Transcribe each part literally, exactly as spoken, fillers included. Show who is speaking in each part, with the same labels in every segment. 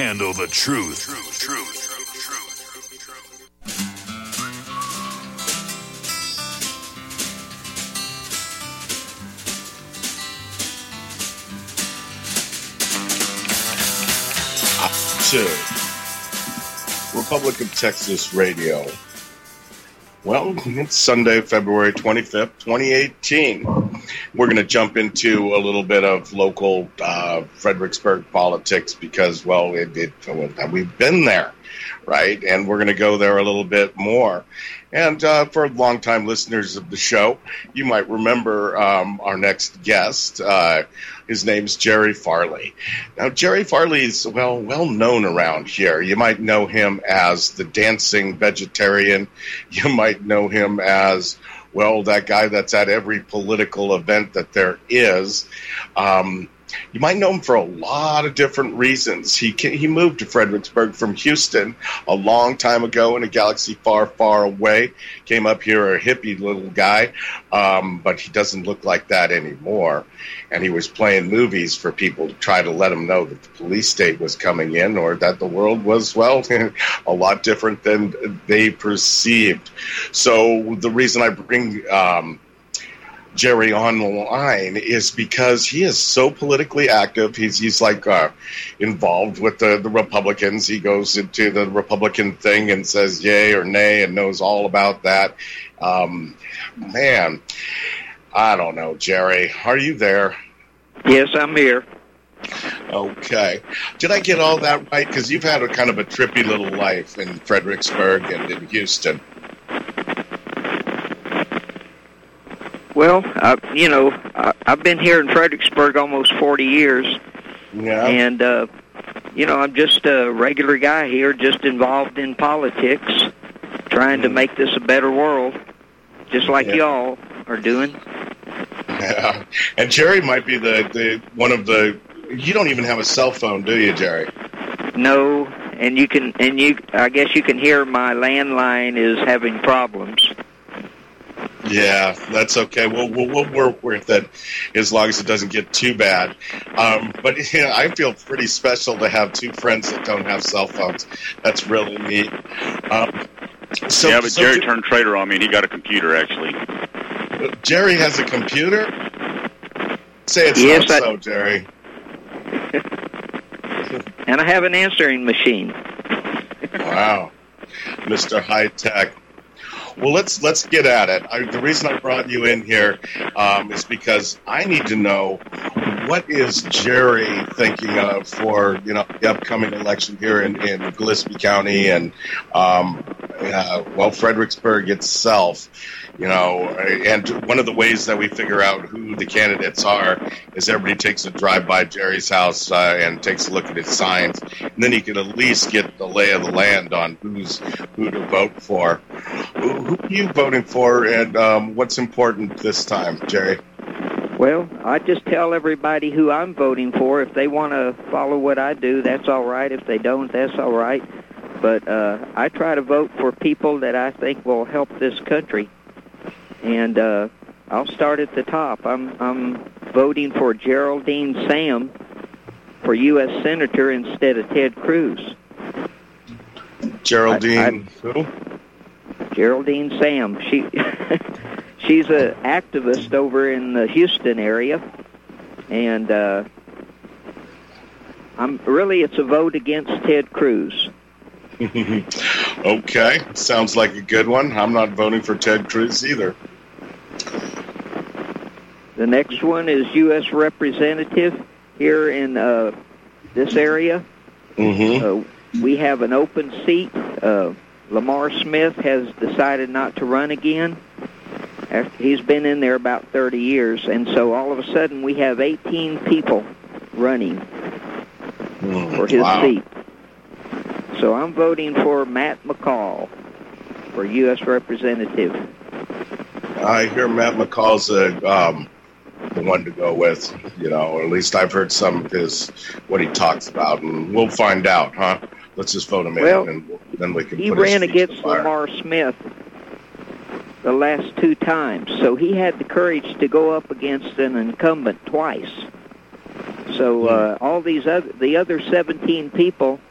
Speaker 1: handle the truth. Truth, truth, truth, truth, truth.
Speaker 2: To Republic of Texas Radio. Well, it's Sunday, February twenty-fifth, twenty eighteen. We're going to jump into a little bit of local uh, Fredericksburg politics because, well, it, it, we've been there, right? And we're going to go there a little bit more. And uh, for longtime listeners of the show, you might remember um, our next guest. Uh, his name's Jerry Farley. Now, Jerry Farley is well well known around here. You might know him as the dancing vegetarian. You might know him as, well, that guy that's at every political event that there is. Um, you might know him for a lot of different reasons. He he moved to Fredericksburg from Houston a long time ago in a galaxy far, far away. Came up here a hippie little guy, um, but he doesn't look like that anymore. And he was playing movies for people to try to let him know that the police state was coming in or that the world was, well, a lot different than they perceived. So the reason I bring Um, Jerry on the line is because he is so politically active. He's he's like uh, involved with the, the Republicans. He goes into the Republican thing and says yay or nay and knows all about that. Um, man, I don't know, Jerry. Are you there?
Speaker 3: Yes, I'm here.
Speaker 2: Okay. Did I get all that right? Because you've had a kind of a trippy little life in Fredericksburg and in Houston.
Speaker 3: Well, I, you know, I, I've been here in Fredericksburg almost forty years,
Speaker 2: yeah.
Speaker 3: and, uh, you know, I'm just a regular guy here, just involved in politics, trying mm. to make this a better world, just like yeah. y'all are doing.
Speaker 2: Yeah, and Jerry might be the, the one of the, you don't even have a cell phone, do you, Jerry?
Speaker 3: No, and you can, and you, I guess you can hear my landline is having problems.
Speaker 2: Yeah, that's okay. We'll, we'll, we'll work with it as long as it doesn't get too bad. Um, but yeah, I feel pretty special to have two friends that don't have cell phones. That's really neat. Um, so,
Speaker 4: yeah, but
Speaker 2: so
Speaker 4: Jerry
Speaker 2: do,
Speaker 4: turned traitor on me, and he got a computer, actually.
Speaker 2: Jerry has a computer? Say it's
Speaker 3: yes,
Speaker 2: not
Speaker 3: I,
Speaker 2: so, Jerry.
Speaker 3: And I have an answering machine.
Speaker 2: Wow. Mister High Tech. Well, let's let's get at it. I, the reason I brought you in here um, is because I need to know what is Jerry thinking of for you know the upcoming election here in, in Gillespie County and um, uh, well Fredericksburg itself. You know, and one of the ways that we figure out who the candidates are is everybody takes a drive by Jerry's house uh, and takes a look at his signs, and then you can at least get the lay of the land on who's who to vote for. Who, who are you voting for, and um, what's important this time, Jerry?
Speaker 3: Well, I just tell everybody who I'm voting for. If they want to follow what I do, that's all right. If they don't, that's all right. But uh, I try to vote for people that I think will help this country. And uh, I'll start at the top. I'm I'm voting for Geraldine Sam for U S Senator instead of Ted Cruz.
Speaker 2: Geraldine
Speaker 3: I, I,
Speaker 2: who?
Speaker 3: Geraldine Sam. She she's an activist over in the Houston area, and uh, I'm really it's a vote against Ted Cruz.
Speaker 2: Okay, sounds like a good one. I'm not voting for Ted Cruz either.
Speaker 3: The next one is U S Representative here in uh, this area.
Speaker 2: Mm-hmm.
Speaker 3: Uh, we have an open seat. Uh, Lamar Smith has decided not to run again. After he's been in there about thirty years, and so all of a sudden we have eighteen people running
Speaker 2: mm,
Speaker 3: for his
Speaker 2: wow.
Speaker 3: seat. So I'm voting for Matt McCall for U S Representative.
Speaker 2: I hear Matt McCall's a, um, the one to go with. You know, or at least I've heard some of his what he talks about, and we'll find out, huh? Let's just vote him
Speaker 3: well,
Speaker 2: in, and then we can.
Speaker 3: He
Speaker 2: put
Speaker 3: ran
Speaker 2: his feet
Speaker 3: against
Speaker 2: to the fire.
Speaker 3: Lamar Smith the last two times, so he had the courage to go up against an incumbent twice. So uh, all these other the other seventeen people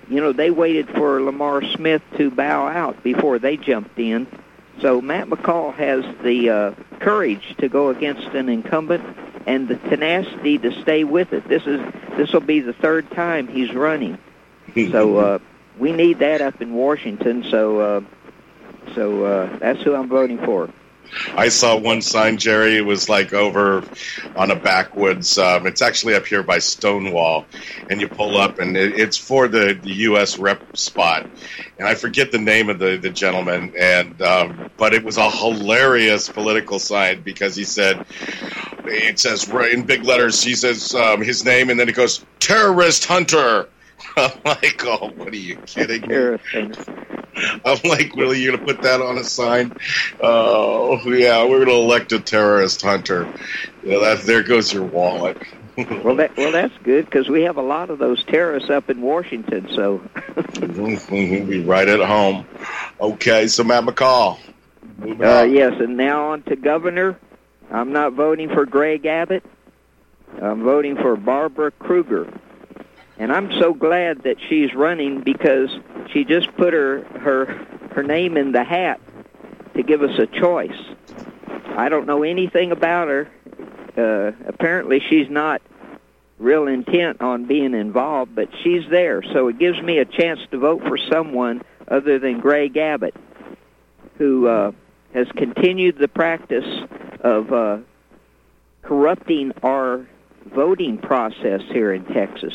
Speaker 3: you know, they waited for Lamar Smith to bow out before they jumped in. So Matt McCall has the uh, courage to go against an incumbent and the tenacity to stay with it. This is this will be the third time he's running. So uh, we need that up in Washington. So uh, so uh, that's who I'm voting for.
Speaker 2: I saw one sign, Jerry. It was like over on a backwoods. Um, it's actually up here by Stonewall, and you pull up, and it, it's for the, the U S rep spot. And I forget the name of the, the gentleman, and um, but it was a hilarious political sign because he said, it says right in big letters, he says um, his name, and then it goes, terrorist hunter. I'm like, oh, what are you kidding me? I'm like, really, you're going to put that on a sign? Oh, yeah, we're going to elect a terrorist hunter. Yeah, that, there goes your wallet.
Speaker 3: well, that, well, that's good, because we have a lot of those terrorists up in Washington, so.
Speaker 2: We'll be right at home. Okay, so Matt McCall.
Speaker 3: Uh, yes, and now on to governor. I'm not voting for Greg Abbott. I'm voting for Barbara Kruger. And I'm so glad that she's running because she just put her, her her name in the hat to give us a choice. I don't know anything about her. Uh, apparently she's not real intent on being involved, but she's there. So it gives me a chance to vote for someone other than Greg Abbott, who uh, has continued the practice of uh, corrupting our voting process here in Texas.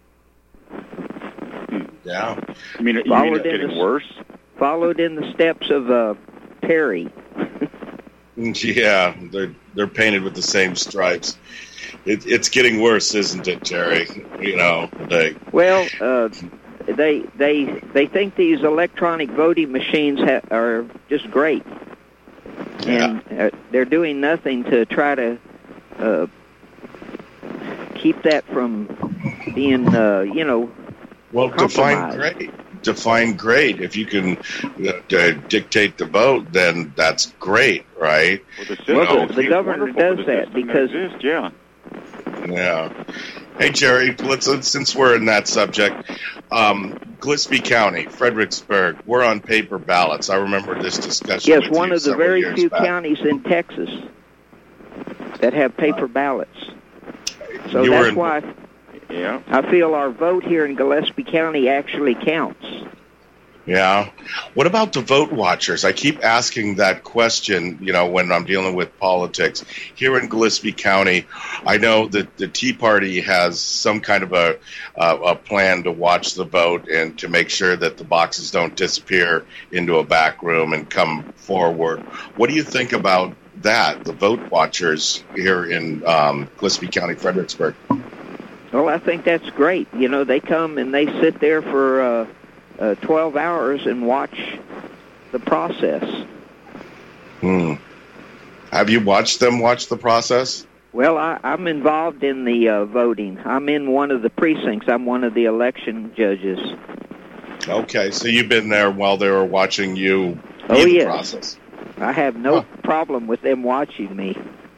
Speaker 2: Yeah.
Speaker 4: You mean, you
Speaker 3: followed
Speaker 4: mean it's getting
Speaker 3: the,
Speaker 4: worse?
Speaker 3: Followed in the steps of uh, Perry.
Speaker 2: Yeah, they're they're painted with the same stripes. It, it's getting worse, isn't it, Jerry? You know, they.
Speaker 3: Well, uh, they they they think these electronic voting machines ha- are just great,
Speaker 2: Yeah.
Speaker 3: and uh, they're doing nothing to try to uh, keep that from being, uh, you know.
Speaker 2: Well, define great. Define great. If you can uh, dictate the vote, then that's great, right?
Speaker 4: Well, the, system,
Speaker 3: well, the, the governor does
Speaker 4: the
Speaker 3: that because
Speaker 4: exists, yeah.
Speaker 2: Yeah. Hey, Jerry, let's, let's since we're in that subject, um, Gillespie County, Fredericksburg, we're on paper ballots. I remember this discussion.
Speaker 3: Yes,
Speaker 2: with
Speaker 3: one
Speaker 2: you
Speaker 3: of the
Speaker 2: several
Speaker 3: very
Speaker 2: years
Speaker 3: few
Speaker 2: back.
Speaker 3: counties in Texas that have paper ballots. So
Speaker 2: You were
Speaker 3: that's
Speaker 2: in-
Speaker 3: why.
Speaker 4: Yeah.
Speaker 3: I feel our vote here in Gillespie County actually counts.
Speaker 2: Yeah. What about the vote watchers? I keep asking that question, you know, when I'm dealing with politics. Here in Gillespie County, I know that the Tea Party has some kind of a, uh, a plan to watch the vote and to make sure that the boxes don't disappear into a back room and come forward. What do you think about that, the vote watchers here in um, Gillespie County, Fredericksburg?
Speaker 3: Well, I think that's great. You know, they come and they sit there for uh, uh, twelve hours and watch the process.
Speaker 2: Hmm. Have you watched them watch the process?
Speaker 3: Well, I, I'm involved in the uh, voting. I'm in one of the precincts. I'm one of the election judges.
Speaker 2: Okay, so you've been there while they were watching you
Speaker 3: Oh,
Speaker 2: in the
Speaker 3: yes.
Speaker 2: process.
Speaker 3: I have no
Speaker 2: Huh.
Speaker 3: problem with them watching me.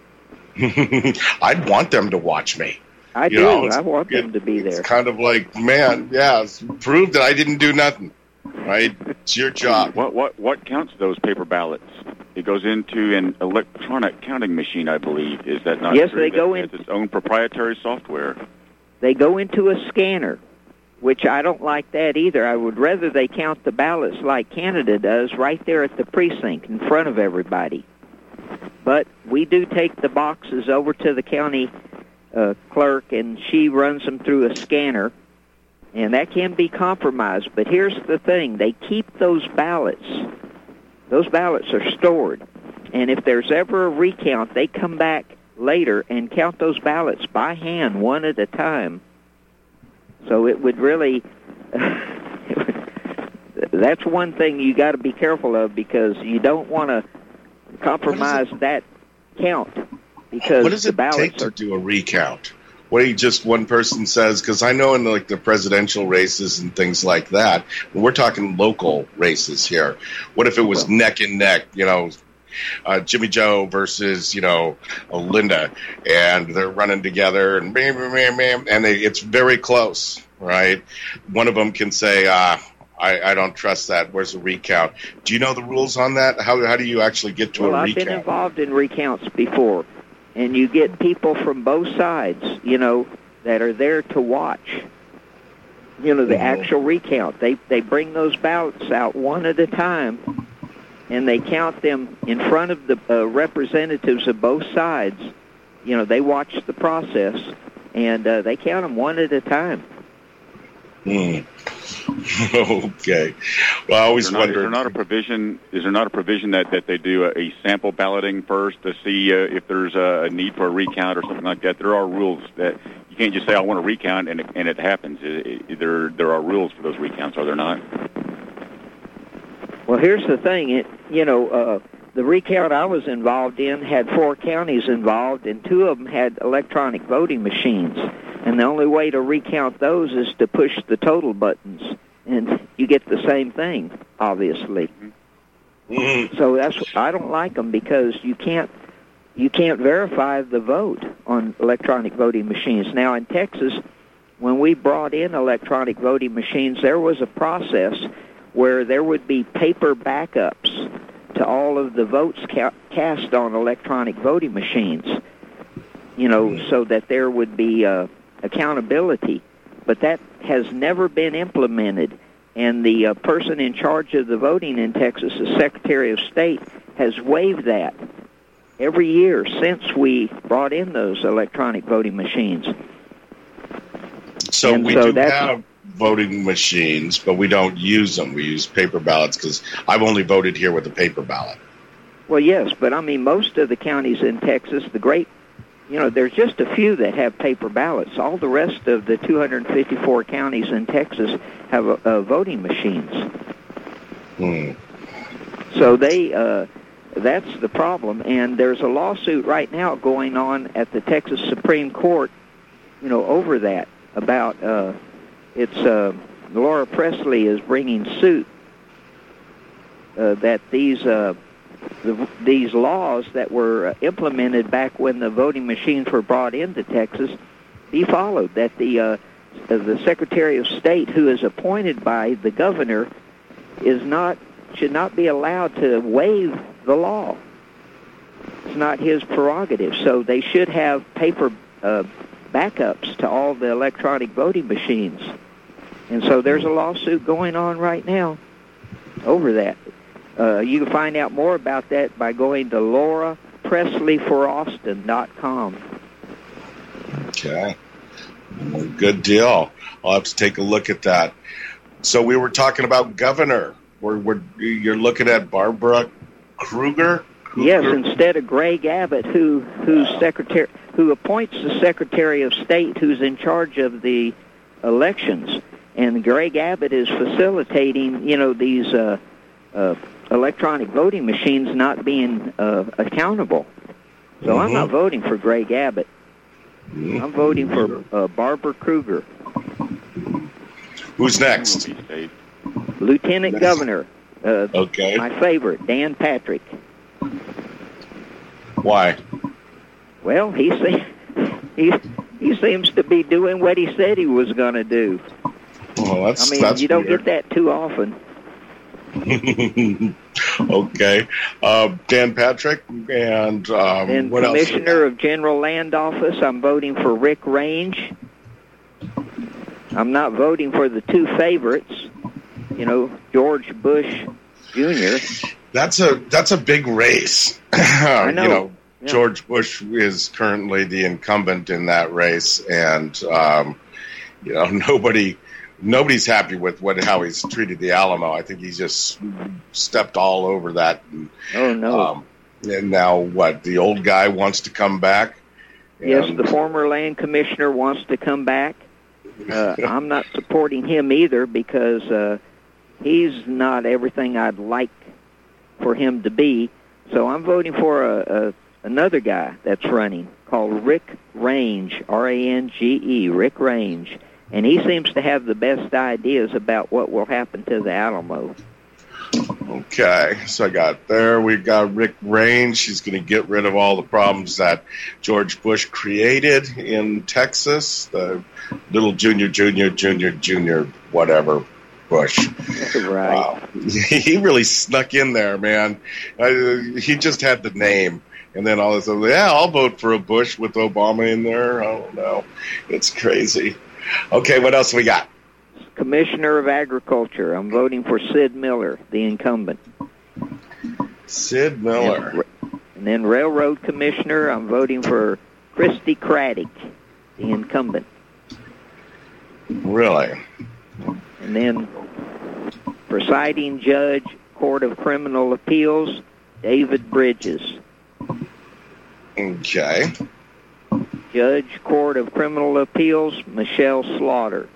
Speaker 2: I'd want them to watch me.
Speaker 3: I
Speaker 2: You
Speaker 3: do.
Speaker 2: know, it's-
Speaker 3: I want them
Speaker 2: it-
Speaker 3: to be
Speaker 2: It's
Speaker 3: there.
Speaker 2: kind of like, man, yeah, it's prove that I didn't do nothing, right? It's your job.
Speaker 4: What what what counts those paper ballots? It goes into an electronic counting machine, I believe. Is that not
Speaker 3: Yes,
Speaker 4: true?
Speaker 3: they go
Speaker 4: That
Speaker 3: in-
Speaker 4: has its own proprietary software.
Speaker 3: They go into a scanner, which I don't like that either. I would rather they count the ballots like Canada does right there at the precinct in front of everybody. But we do take the boxes over to the county uh, clerk, and she runs them through a scanner, and that can be compromised. But here's the thing. They keep those ballots. Those ballots are stored. And if there's ever a recount, they come back later and count those ballots by hand, one at a time. So it would really... that's one thing you got to be careful of, because you don't want to compromise that count, because
Speaker 2: What does
Speaker 3: the
Speaker 2: it
Speaker 3: ballots
Speaker 2: take to
Speaker 3: are...
Speaker 2: do a recount? What do you just one person says? Because I know in the, like the presidential races and things like that, we're talking local races here. What if it was
Speaker 3: Well-
Speaker 2: neck and neck? You know, uh, Jimmy Joe versus you know Linda, and they're running together, and bam, bam, bam, bam, and they, it's very close. right? One of them can say, ah, I, I don't trust that. Where's the recount? Do you know the rules on that? How how do you actually get to
Speaker 3: well,
Speaker 2: a
Speaker 3: I've
Speaker 2: recount?
Speaker 3: been involved in recounts before, and you get people from both sides, you know, that are there to watch, you know, the
Speaker 2: Mhm.
Speaker 3: actual recount. They they bring those ballots out one at a time, and they count them in front of the uh, representatives of both sides. You know, they watch the process, and uh, they count them one at a time.
Speaker 2: Hmm. Okay. Well, I always
Speaker 4: Is there, not, is
Speaker 2: wondered.
Speaker 4: there not a provision? Is there not a provision that, that they do a, a sample balloting first to see uh, if there's a, a need for a recount or something like that? There are rules that you can't just say I want to recount and it, and it happens. It, it, there there are rules for those recounts, are there not?
Speaker 3: Well, here's the thing. It you know uh, the recount I was involved in had four counties involved, and two of them had electronic voting machines. And the only way to recount those is to push the total buttons, and you get the same thing, obviously.
Speaker 2: Mhm.
Speaker 3: So that's I don't like them because you can't you can't verify the vote on electronic voting machines. Now in Texas, when we brought in electronic voting machines, there was a process where there would be paper backups to all of the votes ca- cast on electronic voting machines. You know, so that there would be uh, accountability, but that has never been implemented. And the uh, person in charge of the voting in Texas, the Secretary of State, has waived that every year since we brought in those electronic voting machines.
Speaker 2: So
Speaker 3: And
Speaker 2: we
Speaker 3: so
Speaker 2: do
Speaker 3: that's-
Speaker 2: have voting machines, but we don't use them. We use paper ballots because I've only voted here with a paper ballot.
Speaker 3: Well, yes, but I mean, most of the counties in Texas, the great, you know, there's just a few that have paper ballots. All the rest of the two hundred fifty-four counties in Texas have uh, uh, voting machines.
Speaker 2: Hmm.
Speaker 3: So they, uh, that's the problem. And there's a lawsuit right now going on at the Texas Supreme Court, you know, over that. About uh, it's uh, Laura Presley is bringing suit uh, that these. Uh, The, these laws that were implemented back when the voting machines were brought into Texas be followed, that the uh, the Secretary of State, who is appointed by the governor, is not should not be allowed to waive the law. It's not his prerogative, so they should have paper uh, backups to all the electronic voting machines. And so there's a lawsuit going on right now over that. Uh, you can find out more about that by going to laura presley for austin dot com.
Speaker 2: Okay. Well, good deal. I'll have to take a look at that. So we were talking about governor. We're, we're, you're looking at Barbara Kruger? Kruger?
Speaker 3: Yes, instead of Greg Abbott, who who's secretary, who appoints the Secretary of State, who's in charge of the elections, and Greg Abbott is facilitating, you know, these uh, uh, electronic voting machines not being uh, accountable. So
Speaker 2: Mm-hmm.
Speaker 3: I'm not voting for Greg Abbott.
Speaker 2: Mm-hmm.
Speaker 3: I'm voting for uh, Barbara Kruger,
Speaker 2: Who's next?
Speaker 3: Lieutenant
Speaker 2: Next.
Speaker 3: Governor. Uh,
Speaker 2: Okay.
Speaker 3: My favorite, Dan Patrick.
Speaker 2: Why?
Speaker 3: Well, he se- he he seems to be doing what he said he was going to do.
Speaker 2: Well, that's
Speaker 3: I mean,
Speaker 2: that's
Speaker 3: you don't
Speaker 2: weird.
Speaker 3: get that too often.
Speaker 2: Okay. Uh, Dan Patrick and um,
Speaker 3: And
Speaker 2: what else?
Speaker 3: Commissioner of General Land Office, I'm voting for Rick Range. I'm not voting for the two favorites, you know, George Bush Junior
Speaker 2: That's a that's a big race.
Speaker 3: I know.
Speaker 2: You know,
Speaker 3: Yeah.
Speaker 2: George Bush is currently the incumbent in that race, and um, you know nobody nobody's happy with what how he's treated the Alamo. I think he's just stepped all over that. And,
Speaker 3: Oh, no.
Speaker 2: um, and now what? The old guy wants to come back.
Speaker 3: Yes,
Speaker 2: And-
Speaker 3: the former land commissioner wants to come back. Uh, I'm not supporting him either because uh, he's not everything I'd like for him to be. So I'm voting for a, a another guy that's running called Rick Range, R A N G E, Rick Range. And he seems to have the best ideas about what will happen to the Alamo.
Speaker 2: Okay, so I got there. We got Rick Raines. She's going to get rid of all the problems that George Bush created in Texas. The little junior, junior, junior, junior, whatever Bush.
Speaker 3: Right.
Speaker 2: Wow. He really snuck in there, man. Uh, he just had the name. And then all of a sudden, yeah, I'll vote for a Bush with Obama in there. I don't know. It's crazy. Okay, what else we got?
Speaker 3: Commissioner of Agriculture. I'm voting for Sid Miller, the incumbent.
Speaker 2: Sid Miller.
Speaker 3: And, and then Railroad Commissioner, I'm voting for Christy Craddock, the incumbent.
Speaker 2: Really?
Speaker 3: And then Presiding Judge, Court of Criminal Appeals, David Bridges.
Speaker 2: Okay.
Speaker 3: Judge, Court of Criminal Appeals, Michelle Slaughter.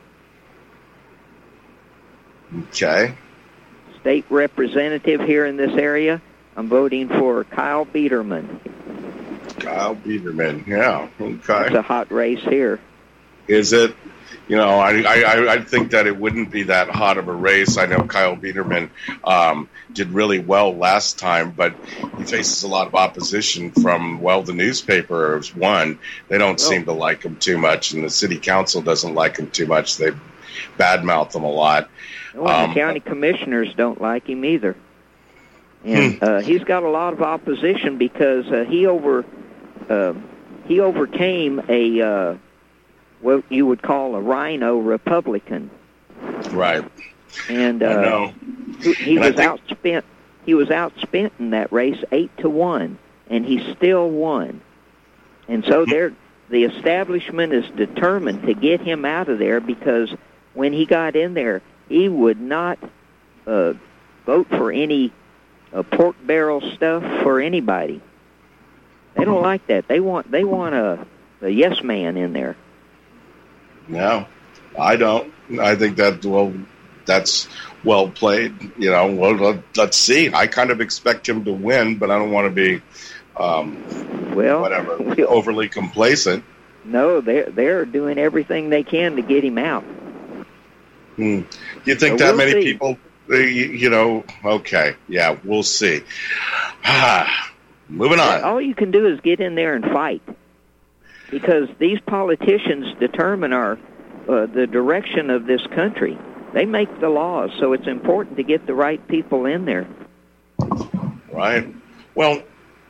Speaker 2: Okay.
Speaker 3: State representative here in this area, I'm voting for Kyle Biederman.
Speaker 2: Kyle Biederman, yeah. Okay.
Speaker 3: It's a hot race here.
Speaker 2: Is it? You know, I, I I think that it wouldn't be that hot of a race. I know Kyle Biederman um, did really well last time, but he faces a lot of opposition from, well, the newspapers, one. They don't
Speaker 3: Well-
Speaker 2: seem to like him too much, and the city council doesn't like him too much. They badmouth him a lot.
Speaker 3: Well,
Speaker 2: Um,
Speaker 3: the county commissioners don't like him either. And uh, he's got a lot of opposition because uh, he over uh, he overcame a uh, what you would call a rhino Republican,
Speaker 2: Right.
Speaker 3: and
Speaker 2: I
Speaker 3: uh,
Speaker 2: know.
Speaker 3: he, he
Speaker 2: And I
Speaker 3: was
Speaker 2: think-
Speaker 3: outspent. He was outspent in that race eight to one, and he still won. And so they're, the establishment is determined to get him out of there because when he got in there, he would not uh, vote for any uh, pork barrel stuff for anybody. They don't like that. They want they want a, a yes man in there.
Speaker 2: No, I don't. I think that, well, that's well played. You know, well, let, let's see. I kind of expect him to win, but I don't want to be, um,
Speaker 3: Well,
Speaker 2: whatever,
Speaker 3: we-
Speaker 2: overly complacent.
Speaker 3: No, they're they're doing everything they can to get him out.
Speaker 2: Hmm. You think
Speaker 3: So
Speaker 2: that
Speaker 3: we'll
Speaker 2: many
Speaker 3: see.
Speaker 2: people, uh, you, you know, okay, yeah, we'll see. Ah, moving on.
Speaker 3: All you can do is get in there and fight, because these politicians determine our uh, the direction of this country. They make the laws, so it's important to get the right people in there.
Speaker 2: Right. Well,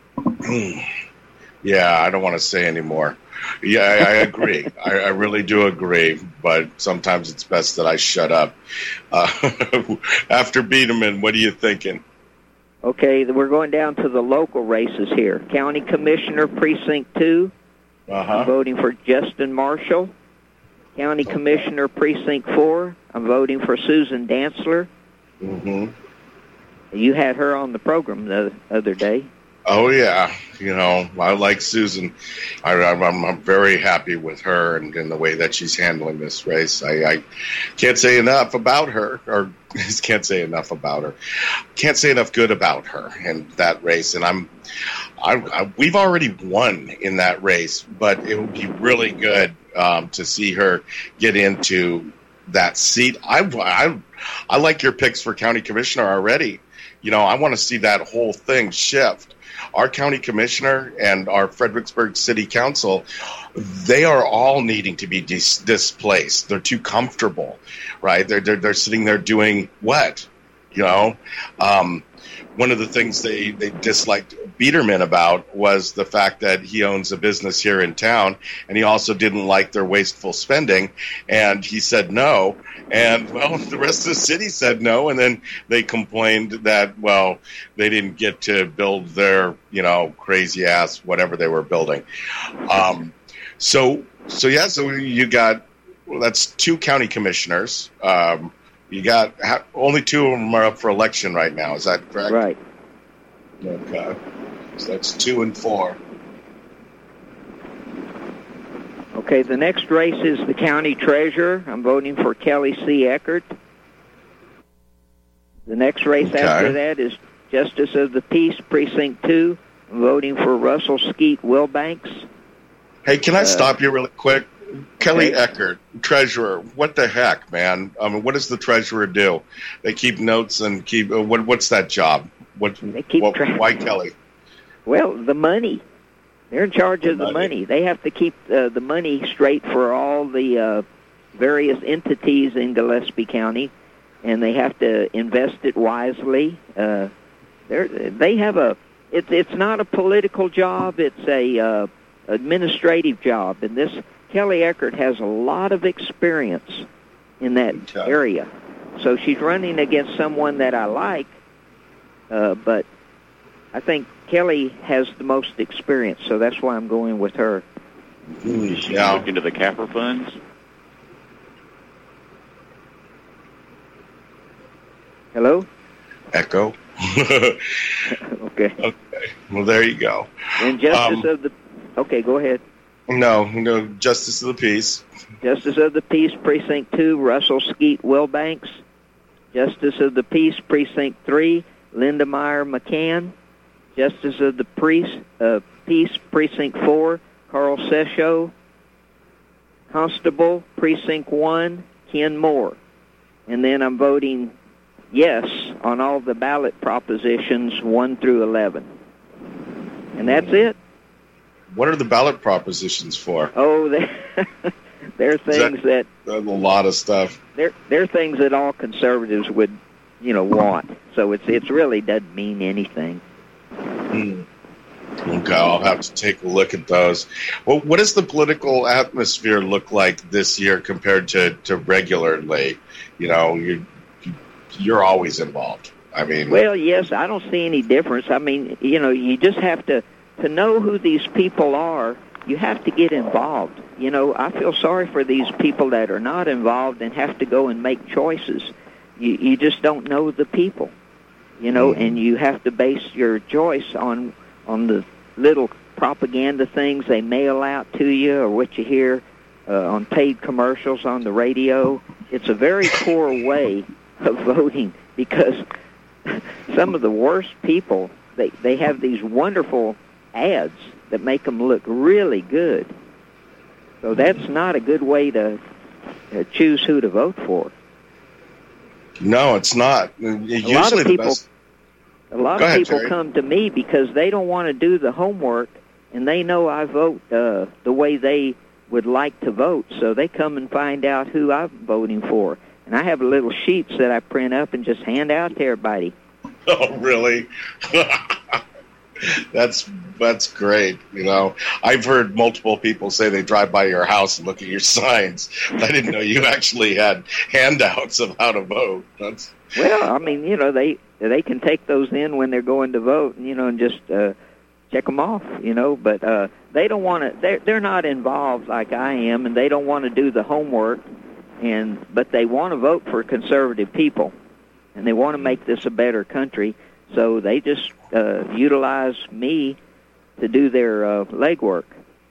Speaker 2: yeah, I don't want to say anymore. Yeah, I, I agree. I, I really do agree, but sometimes it's best that I shut up. Uh, after Biederman, what are you thinking?
Speaker 3: Okay, we're going down to the local races here. County Commissioner, Precinct two, I'm
Speaker 2: Uh-huh.
Speaker 3: voting for Justin Marshall. County Commissioner, Precinct four, I'm voting for Susan Dantzler.
Speaker 2: Mm-hmm.
Speaker 3: You had her on the program the other day.
Speaker 2: Oh, yeah. You know, I like Susan. I, I'm, I'm very happy with her and, and the way that she's handling this race. I, I can't say enough about her, or can't say enough about her. Can't say enough good about her in that race. And I'm, I, I, we've already won in that race, but it would be really good um, to see her get into that seat. I, I, I like your picks for county commissioner already. You know, I want to see that whole thing shift. Our county commissioner and our Fredericksburg City Council, they are all needing to be dis- displaced. They're too comfortable, right? They're, they're they're sitting there doing what? You know, um, one of the things they, they disliked Biederman about was the fact that he owns a business here in town, and he also didn't like their wasteful spending, and he said no. And, well, the rest of the city said no, and then they complained that, well, they didn't get to build their, you know, crazy-ass whatever they were building. Um, so, so yeah, so you got, well, that's two county commissioners. Um, you got, ha- only two of them are up for election right now. Is that correct?
Speaker 3: Right.
Speaker 2: Okay. So that's two and four.
Speaker 3: Okay, the next race is the county treasurer. I'm voting for Kelly C. Eckert. The next race
Speaker 2: Okay.
Speaker 3: after that is Justice of the Peace, Precinct two. I'm voting for Russell Skeet Wilbanks.
Speaker 2: Hey, can I
Speaker 3: Uh,
Speaker 2: stop you really quick? Kelly
Speaker 3: Okay.
Speaker 2: Eckert, treasurer. What the heck, man? I mean, what does the treasurer do? They keep notes and keep. Uh, what? What's that job? What?
Speaker 3: They keep
Speaker 2: what
Speaker 3: track.
Speaker 2: why Kelly?
Speaker 3: Well, the money. They're in charge of
Speaker 2: The
Speaker 3: the
Speaker 2: money.
Speaker 3: money. They have to keep uh, the money straight for all the uh, various entities in Gillespie County, and they have to invest it wisely. Uh, they're, they have a. It's it's not a political job. It's a uh, administrative job, and this Kelly Eckert has a lot of experience in that
Speaker 2: Okay.
Speaker 3: area. So she's running against someone that I like, uh, but I think Kelly has the most experience, so that's why I'm going with her.
Speaker 4: Does she
Speaker 2: Yeah.
Speaker 4: look into the C A F R funds?
Speaker 3: Hello?
Speaker 2: Echo.
Speaker 3: Okay.
Speaker 2: Okay. Well, there you go.
Speaker 3: And Justice
Speaker 2: Um,
Speaker 3: of the... Okay, go ahead.
Speaker 2: No, no, Justice of the Peace.
Speaker 3: Justice of the Peace, Precinct two, Russell Skeet Wilbanks. Justice of the Peace, Precinct three, Linda Meyer McCann. Justice of the Priest, uh, Peace, Precinct four, Carl Sesho. Constable, Precinct one, Ken Moore. And then I'm voting yes on all the ballot propositions one through eleven. And that's it.
Speaker 2: What are the ballot propositions for?
Speaker 3: Oh, they're, they're things that
Speaker 2: A lot of stuff.
Speaker 3: they're they're things that all conservatives would, you know, want. So it's it's really doesn't mean anything.
Speaker 2: Hmm. Okay, I'll have to take a look at those. Well, what does the political atmosphere look like this year compared to, to regularly? You know, you're, you're always involved. I mean,
Speaker 3: Well, yes, I don't see any difference. I mean, you know, you just have to to know who these people are. You have to get involved. You know, I feel sorry for these people that are not involved and have to go and make choices. You you just don't know the people. You know, and you have to base your choice on on the little propaganda things they mail out to you or what you hear uh, on paid commercials on the radio. It's a very poor way of voting because some of the worst people, they, they have these wonderful ads that make them look really good. So that's not a good way to uh, choose who to vote for.
Speaker 2: no, it's not. Usually
Speaker 3: a lot of
Speaker 2: the
Speaker 3: people,
Speaker 2: best.
Speaker 3: a lot
Speaker 2: Go
Speaker 3: of
Speaker 2: ahead,
Speaker 3: people
Speaker 2: Terry.
Speaker 3: come to me because they don't want to do the homework, and they know I vote uh, the way they would like to vote. So they come and find out who I'm voting for, and I have little sheets that I print up and just hand out to everybody.
Speaker 2: Oh, really? That's that's great. You know, I've heard multiple people say they drive by your house and look at your signs. I didn't know you actually had handouts of how to vote. That's
Speaker 3: Well, I mean, you know, they they can take those in when they're going to vote, you know, and just uh, check them off, you know. But uh, they don't want to. They're they're not involved like I am, and they don't want to do the homework. And but they want to vote for conservative people, and they want to make this a better country. So they just uh, utilize me to do their uh, legwork.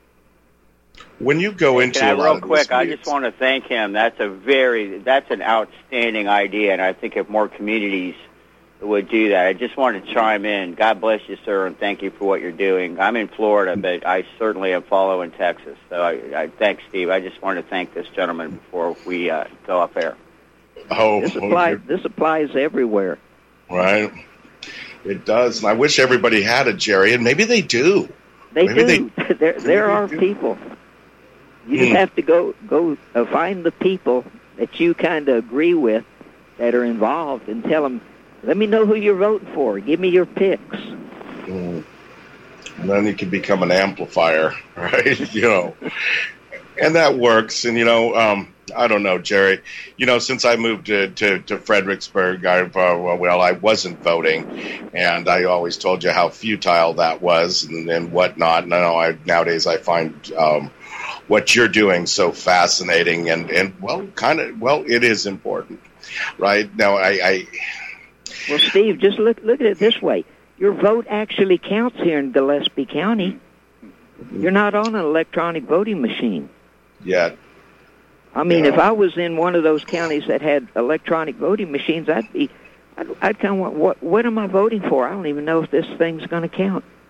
Speaker 2: when you go into
Speaker 5: Can I,
Speaker 2: a lot
Speaker 5: real
Speaker 2: of
Speaker 5: quick,
Speaker 2: these
Speaker 5: I
Speaker 2: meetings-
Speaker 5: just want to thank him. That's a very, that's an outstanding idea, and I think if more communities would do that, I just wanted to chime in. God bless you, sir, and thank you for what you're doing. I'm in Florida, but I certainly am following Texas. So I, I thank Steve. I just wanted to thank this gentleman before we uh, go off air.
Speaker 2: Oh,
Speaker 3: This
Speaker 2: oh,
Speaker 3: applies.
Speaker 2: you're-
Speaker 3: This applies everywhere.
Speaker 2: right. It does, and I wish everybody had it, Jerry, and maybe they do.
Speaker 3: They
Speaker 2: Maybe
Speaker 3: do. there there
Speaker 2: maybe
Speaker 3: are
Speaker 2: they do.
Speaker 3: people. You just
Speaker 2: Hmm.
Speaker 3: have to go go uh, find the people that you kind of agree with that are involved and tell them, let me know who you're voting for. Give me your picks.
Speaker 2: Mm. And then you can become an amplifier, right? you know, and that works. And you know, um, I don't know, Jerry. You know, since I moved to to, to Fredericksburg, I uh, well, I wasn't voting, and I always told you how futile that was, and, and whatnot. And I know I nowadays I find um, what you're doing so fascinating, and and well, kind of well, it is important, right? Now, I. I
Speaker 3: Well, Steve, just look look at it this way. Your vote actually counts here in Gillespie County. You're not on an electronic voting machine.
Speaker 2: yet.
Speaker 3: I mean,
Speaker 2: Yeah.
Speaker 3: if I was in one of those counties that had electronic voting machines, I'd be, I'd, I'd kind of want, what, what am I voting for? I don't even know if this thing's going to count.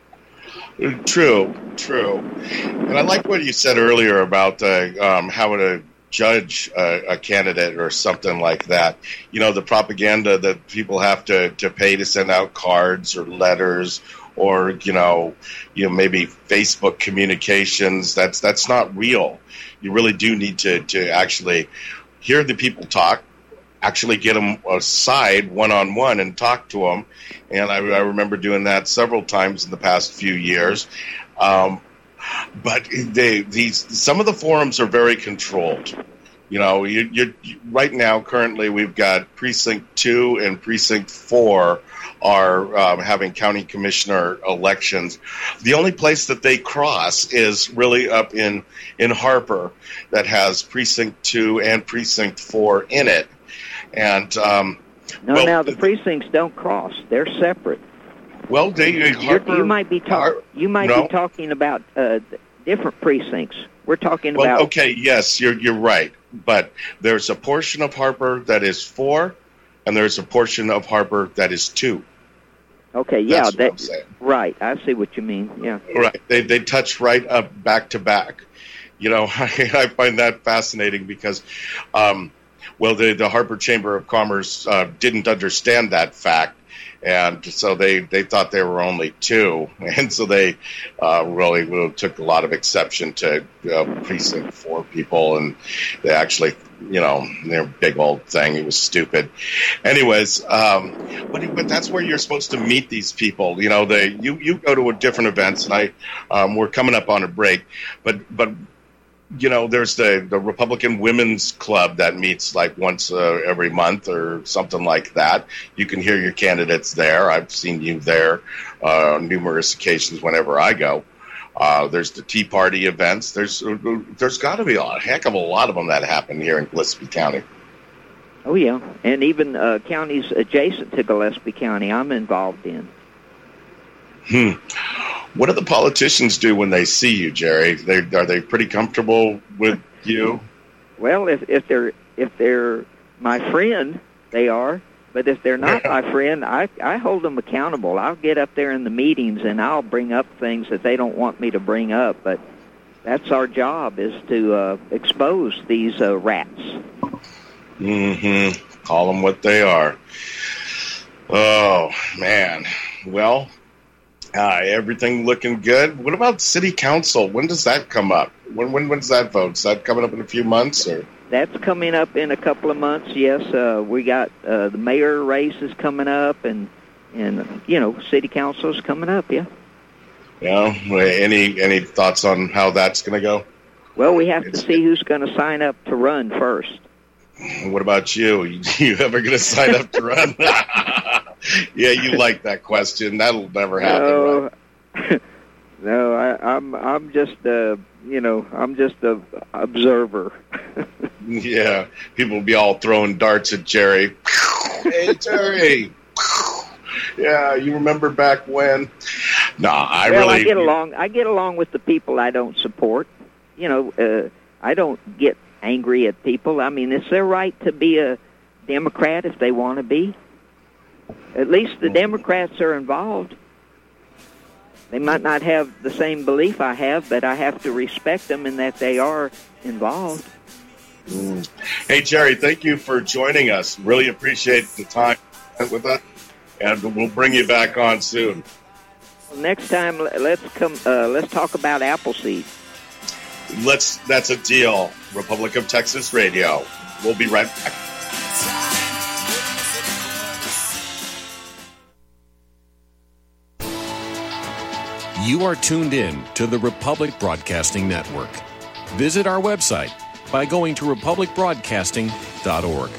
Speaker 2: True, true. And I like what you said earlier about uh, um, how to judge a, a candidate or something like that. You know, the propaganda that people have to, to pay to send out cards or letters or, you know, you know, maybe Facebook communications. That's that's not real. You really do need to, to actually hear the people talk, actually get them aside one-on-one and talk to them. And I, I remember doing that several times in the past few years. Um, but they, these some of the forums are very controlled. You know, you, you, right now, currently, we've got Precinct two and Precinct four are um, having county commissioner elections. The only place that they cross is really up in, in Harper that has Precinct two and Precinct four in it. And um,
Speaker 3: no,
Speaker 2: well,
Speaker 3: now the precincts don't cross; they're separate.
Speaker 2: Well, they, Harper,
Speaker 3: you might be talking. You might
Speaker 2: no.
Speaker 3: be talking about uh, different precincts. We're talking
Speaker 2: well,
Speaker 3: about.
Speaker 2: Okay, yes, you're you're right. But there's a portion of Harper that is four, and there's a portion of Harper that is two.
Speaker 3: Okay, yeah,
Speaker 2: That's
Speaker 3: that,
Speaker 2: what I'm saying.
Speaker 3: Right. I see what you mean. Yeah.
Speaker 2: Right. They they touch right up back to back. You know, I, I find that fascinating because. Um, Well, the, the Harper Chamber of Commerce uh, didn't understand that fact, and so they, they thought there were only two, and so they uh, really, really took a lot of exception to uh, Precinct four people, and they actually, you know, their big old thing, it was stupid. Anyways, um, but, but that's where you're supposed to meet these people. You know, they you, you go to a different events, and I um, we're coming up on a break, but but. You know, there's the, the Republican Women's Club that meets like once uh, every month or something like that. You can hear your candidates there. I've seen you there uh, on numerous occasions whenever I go. Uh, there's the Tea Party events. There's uh, there's got to be a lot, a heck of a lot of them that happen here in Gillespie County.
Speaker 3: Oh, yeah. And even uh, counties adjacent to Gillespie County I'm involved in.
Speaker 2: Hmm. What do the politicians do when they see you, Jerry? They, are they pretty comfortable with you?
Speaker 3: Well, if, if they're if they're my friend, they are. But if they're not my friend, I I hold them accountable. I'll get up there in the meetings and I'll bring up things that they don't want me to bring up. But that's our job, is to uh, expose these uh, rats.
Speaker 2: Mm-hmm. Call them what they are. Oh, man. Well... Uh, everything looking good. What about city council? When does that come up? When when when's that vote? Is that coming up in a few months? Or
Speaker 3: that's coming up in a couple of months. Yes, uh, we got uh, the mayor race is coming up, and and you know, city council is coming up. Yeah.
Speaker 2: Yeah. Any any thoughts on how that's going to go?
Speaker 3: Well, we have
Speaker 2: it's,
Speaker 3: to see who's going to sign up to run first.
Speaker 2: What about you? You ever going to sign up to run? Yeah, you like that question. That'll never happen.
Speaker 3: No,
Speaker 2: right?
Speaker 3: no, I, I'm I'm just a you know I'm just a observer.
Speaker 2: Yeah, people will be all throwing darts at Jerry. Hey, Jerry. Yeah, you remember back when? No, I
Speaker 3: well,
Speaker 2: really.
Speaker 3: I get along. I get along with the people I don't support. You know, uh, I don't get angry at people. I mean, it's their right to be a Democrat if they want to be. At least the Democrats are involved. They might not have the same belief I have, but I have to respect them in that they are involved.
Speaker 2: Mm. Hey, Jerry, thank you for joining us. Really appreciate the time with us, and we'll bring you back on soon.
Speaker 3: Next time, let's come. Uh, let's talk about Appleseed.
Speaker 2: Let's. That's a deal. Republic of Texas Radio. We'll be right back.
Speaker 6: You are tuned in to the Republic Broadcasting Network. Visit our website by going to republic broadcasting dot org.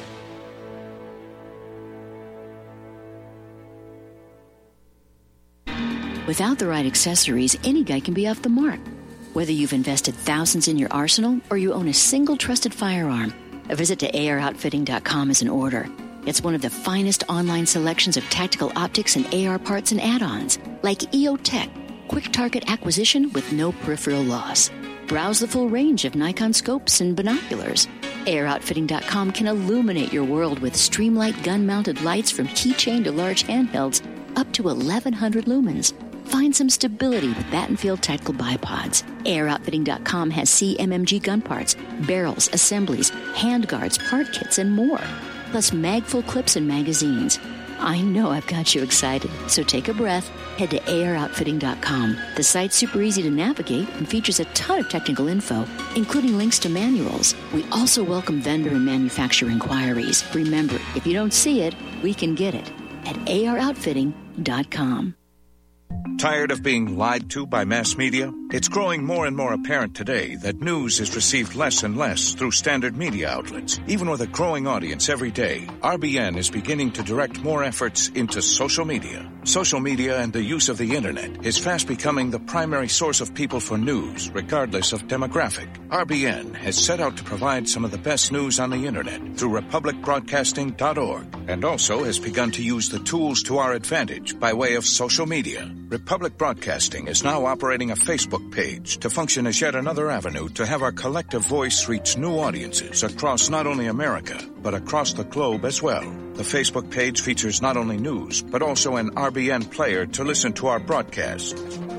Speaker 7: Without the right accessories, any guy can be off the mark. Whether you've invested thousands in your arsenal or you own a single trusted firearm, a visit to A R outfitting dot com is in order. It's one of the finest online selections of tactical optics and A R parts and add-ons, like E O Tech, quick target acquisition with no peripheral loss. Browse the full range of Nikon scopes and binoculars. A R outfitting dot com can illuminate your world with Streamlight gun-mounted lights from keychain to large handhelds up to eleven hundred lumens. Find some stability with Battenfield Tactical Bipods. air outfitting dot com has C M M G gun parts, barrels, assemblies, handguards, part kits, and more. Plus mag-full clips and magazines. I know I've got you excited, so take a breath. Head to air outfitting dot com. The site's super easy to navigate and features a ton of technical info, including links to manuals. We also welcome vendor and manufacturer inquiries. Remember, if you don't see it, we can get it at air outfitting dot com.
Speaker 8: Tired of being lied to by mass media? It's growing more and more apparent today that news is received less and less through standard media outlets. Even with a growing audience every day, R B N is beginning to direct more efforts into social media. Social media and the use of the internet is fast becoming the primary source of people for news, regardless of demographic. R B N has set out to provide some of the best news on the internet through republic broadcasting dot org, and also has begun to use the tools to our advantage by way of social media. Republic Broadcasting is now operating a Facebook page to function as yet another avenue to have our collective voice reach new audiences across not only America, but across the globe as well. The Facebook page features not only news, but also an R B N player to listen to our broadcast.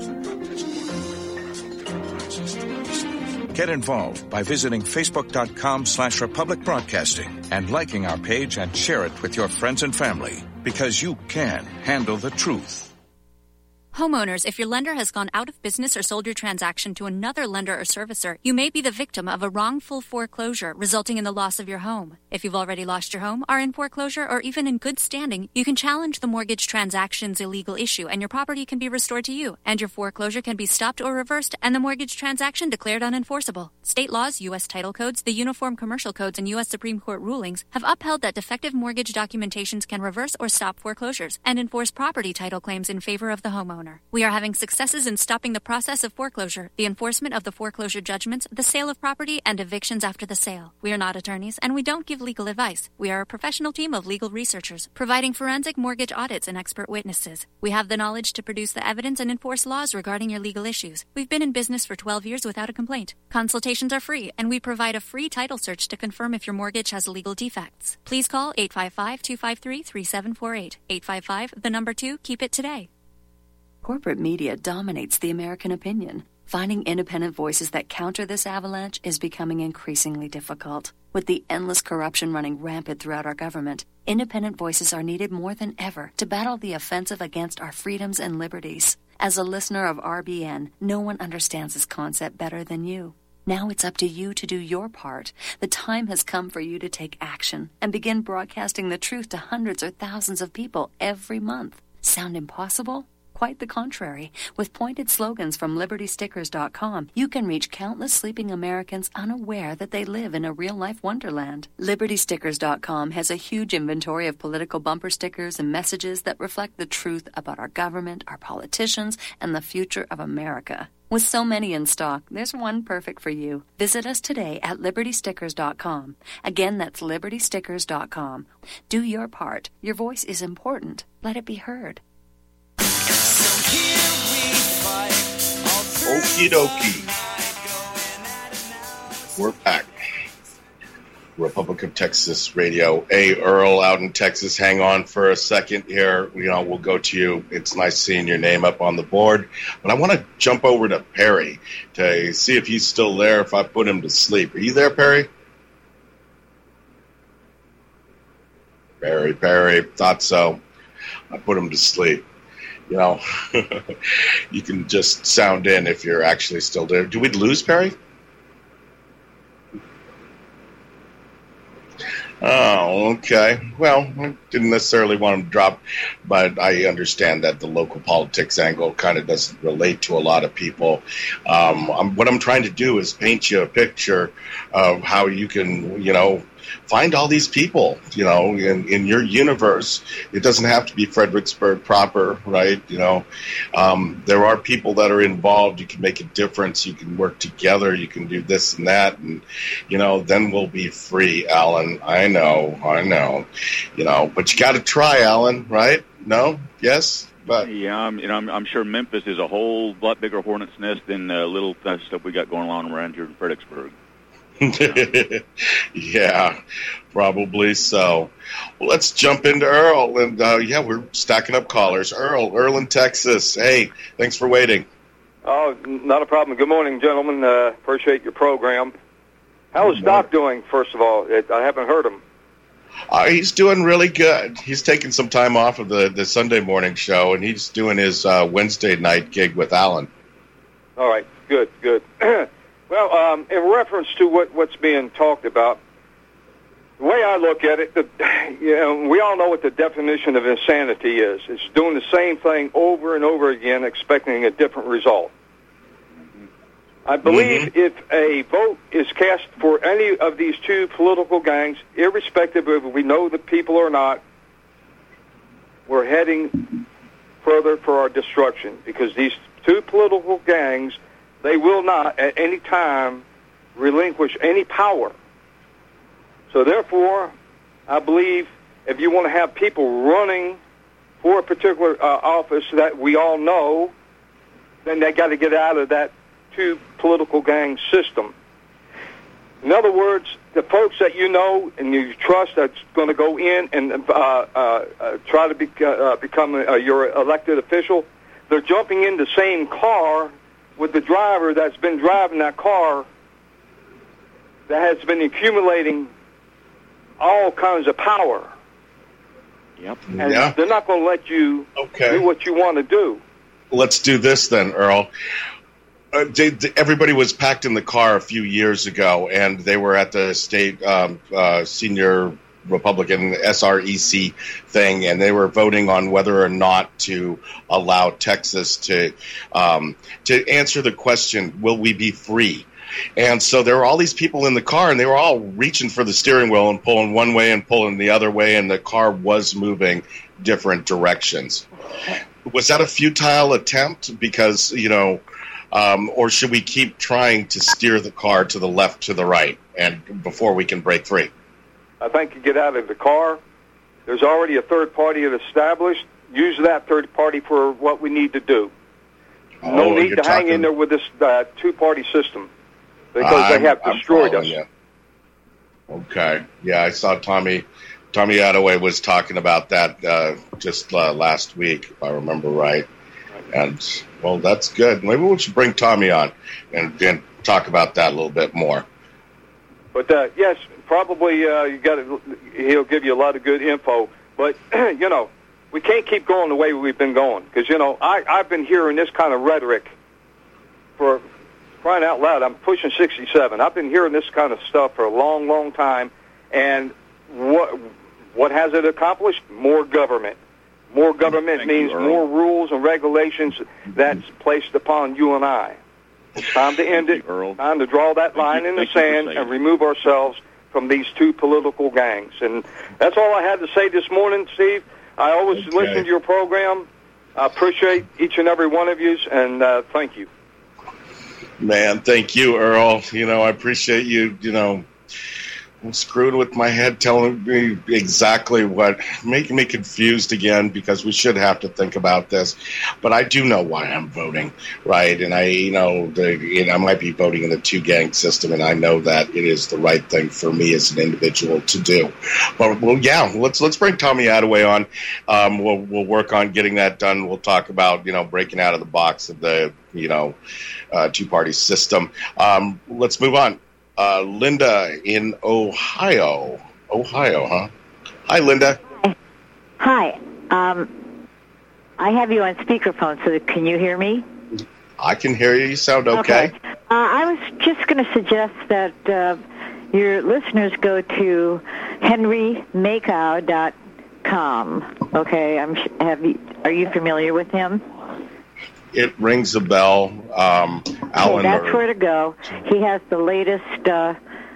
Speaker 8: Get involved by visiting facebook.com slash Republic Broadcasting and liking our page and share it with your friends and family, because you can handle the truth.
Speaker 9: Homeowners, if your lender has gone out of business or sold your transaction to another lender or servicer, you may be the victim of a wrongful foreclosure resulting in the loss of your home. If you've already lost your home, are in foreclosure, or even in good standing, you can challenge the mortgage transaction's illegal issue and your property can be restored to you, and your foreclosure can be stopped or reversed and the mortgage transaction declared unenforceable. State laws, U S title codes, the Uniform Commercial Codes, and U S Supreme Court rulings have upheld that defective mortgage documentations can reverse or stop foreclosures and enforce property title claims in favor of the homeowner. We are having successes in stopping the process of foreclosure, the enforcement of the foreclosure judgments, the sale of property, and evictions after the sale. We are not attorneys, and we don't give legal advice. We are a professional team of legal researchers, providing forensic mortgage audits and expert witnesses. We have the knowledge to produce the evidence and enforce laws regarding your legal issues. We've been in business for twelve years without a complaint. Consultations are free, and we provide a free title search to confirm if your mortgage has legal defects. Please call eight five five, two five three, three seven four eight. eight five five, the number two, keep it today.
Speaker 10: Corporate media dominates the American opinion. Finding independent voices that counter this avalanche is becoming increasingly difficult. With the endless corruption running rampant throughout our government, independent voices are needed more than ever to battle the offensive against our freedoms and liberties. As a listener of R B N, no one understands this concept better than you. Now it's up to you to do your part. The time has come for you to take action and begin broadcasting the truth to hundreds or thousands of people every month. Sound impossible? Quite the contrary. With pointed slogans from liberty stickers dot com, you can reach countless sleeping Americans unaware that they live in a real-life wonderland. liberty stickers dot com has a huge inventory of political bumper stickers and messages that reflect the truth about our government, our politicians, and the future of America. With so many in stock, there's one perfect for you. Visit us today at liberty stickers dot com. Again, that's liberty stickers dot com. Do your part. Your voice is important. Let it be heard.
Speaker 2: Okie dokie. We're back. Republic of Texas Radio. Hey, Earl out in Texas, hang on for a second here. You know, we'll go to you. It's nice seeing your name up on the board. But I want to jump over to Perry to see if he's still there, if I put him to sleep. Are you there, Perry? Perry, Perry, thought so. I put him to sleep. You know, you can just sound in if you're actually still there. Do we lose Perry? Oh, okay. Well, I didn't necessarily want him to drop, but I understand that the local politics angle kind of doesn't relate to a lot of people. Um, I'm, what I'm trying to do is paint you a picture of how you can, you know, find all these people, you know, in, in your universe. It doesn't have to be Fredericksburg proper, right? You know, um, there are people that are involved. You can make a difference. You can work together. You can do this and that. And, you know, then we'll be free, Alan. I know, I know, you know, but you got to try, Alan, right? No? Yes? But
Speaker 4: yeah, I'm, you know, I'm, I'm sure Memphis is a whole lot bigger hornet's nest than uh, little uh, stuff we got going on around here in Fredericksburg.
Speaker 2: Yeah, probably so. Well, let's jump into Earl. And, uh, yeah, we're stacking up callers. Earl, Earl in Texas. Hey, thanks for waiting.
Speaker 11: Oh, not a problem. Good morning, gentlemen. Uh, appreciate your program. How is Doc doing, first of all? It, I haven't heard him.
Speaker 2: Uh, he's doing really good. He's taking some time off of the, the Sunday morning show, and he's doing his uh, Wednesday night gig with Alan.
Speaker 11: All right, good, good. Well, um, in reference to what, what's being talked about, the way I look at it, the, you know, we all know what the definition of insanity is. It's doing the same thing over and over again, expecting a different result. I believe mm-hmm. if a vote is cast for any of these two political gangs, irrespective of if we know the people or not, we're heading further for our destruction, because these two political gangs, they will not at any time relinquish any power. So therefore, I believe if you want to have people running for a particular uh, office that we all know, then they got to get out of that two political gang system. In other words, the folks that you know and you trust that's going to go in and uh, uh, uh, try to be, uh, become uh, your elected official, they're jumping in the same car with the driver that's been driving that car that has been accumulating all kinds of power.
Speaker 2: Yep.
Speaker 11: And
Speaker 2: yeah.
Speaker 11: they're not going to let you
Speaker 2: okay.
Speaker 11: do what you want to do.
Speaker 2: Let's do this then, Earl. Uh, they, they, everybody was packed in the car a few years ago, and they were at the state um, uh, senior Republican S R E C thing, and they were voting on whether or not to allow Texas to um, to answer the question, will we be free? And so there were all these people in the car, and they were all reaching for the steering wheel and pulling one way and pulling the other way, and the car was moving different directions. Was that a futile attempt? Because, you know, um, or should we keep trying to steer the car to the left, to the right, and before we can break free?
Speaker 11: I think you get out of the car. There's already a third party established. Use that third party for what we need to do.
Speaker 2: Oh,
Speaker 11: no need to
Speaker 2: talking...
Speaker 11: hang in there with this uh, two-party system, because
Speaker 2: I'm,
Speaker 11: they have destroyed us.
Speaker 2: You. Okay. Yeah, I saw Tommy Tommy Attaway was talking about that uh, just uh, last week, if I remember right. And, well, that's good. Maybe we should bring Tommy on and, and talk about that a little bit more.
Speaker 11: But, uh, yes, probably uh, you got to, he'll give you a lot of good info. But, you know, we can't keep going the way we've been going. Because, you know, I, I've been hearing this kind of rhetoric for crying out loud. I'm pushing sixty-seven. I've been hearing this kind of stuff for a long, long time. And what what has it accomplished? More government. More government
Speaker 4: Thank
Speaker 11: means
Speaker 4: you, Earl.
Speaker 11: more rules and regulations that's placed upon you and I. It's time to end it.
Speaker 4: Earl.
Speaker 11: Time to draw that line
Speaker 4: you-
Speaker 11: in the
Speaker 4: thank you for
Speaker 11: sand
Speaker 4: saying
Speaker 11: and
Speaker 4: it.
Speaker 11: remove ourselves from these two political gangs. And that's all I had to say this morning, Steve. I always
Speaker 2: Okay.
Speaker 11: listen to your program. I appreciate each and every one of you, and uh, thank you.
Speaker 2: Man, thank you, Earl. You know, I appreciate you, you know, screwing with my head, telling me exactly what, making me confused again, because we should have to think about this. But I do know why I'm voting, right? And I, you know, the, you know, I might be voting in the two-gang system, and I know that it is the right thing for me as an individual to do. But, well, yeah, let's let's bring Tommy Attaway on. Um, we'll we'll work on getting that done. We'll talk about, you know, breaking out of the box of the, you know, uh, two-party system. Um, let's move on. Uh, Linda in Ohio. Ohio, huh? Hi, Linda.
Speaker 12: Hi. Um, I have you on speakerphone, so can you hear me?
Speaker 2: I can hear you. You sound okay.
Speaker 12: Okay. Uh, I was just going to suggest that uh, your listeners go to henry makow dot com. Okay. I'm. Have you? Are you familiar with him?
Speaker 2: It rings a bell. Um, Alan.
Speaker 12: Okay, that's
Speaker 2: or,
Speaker 12: where to go. He has the latest uh,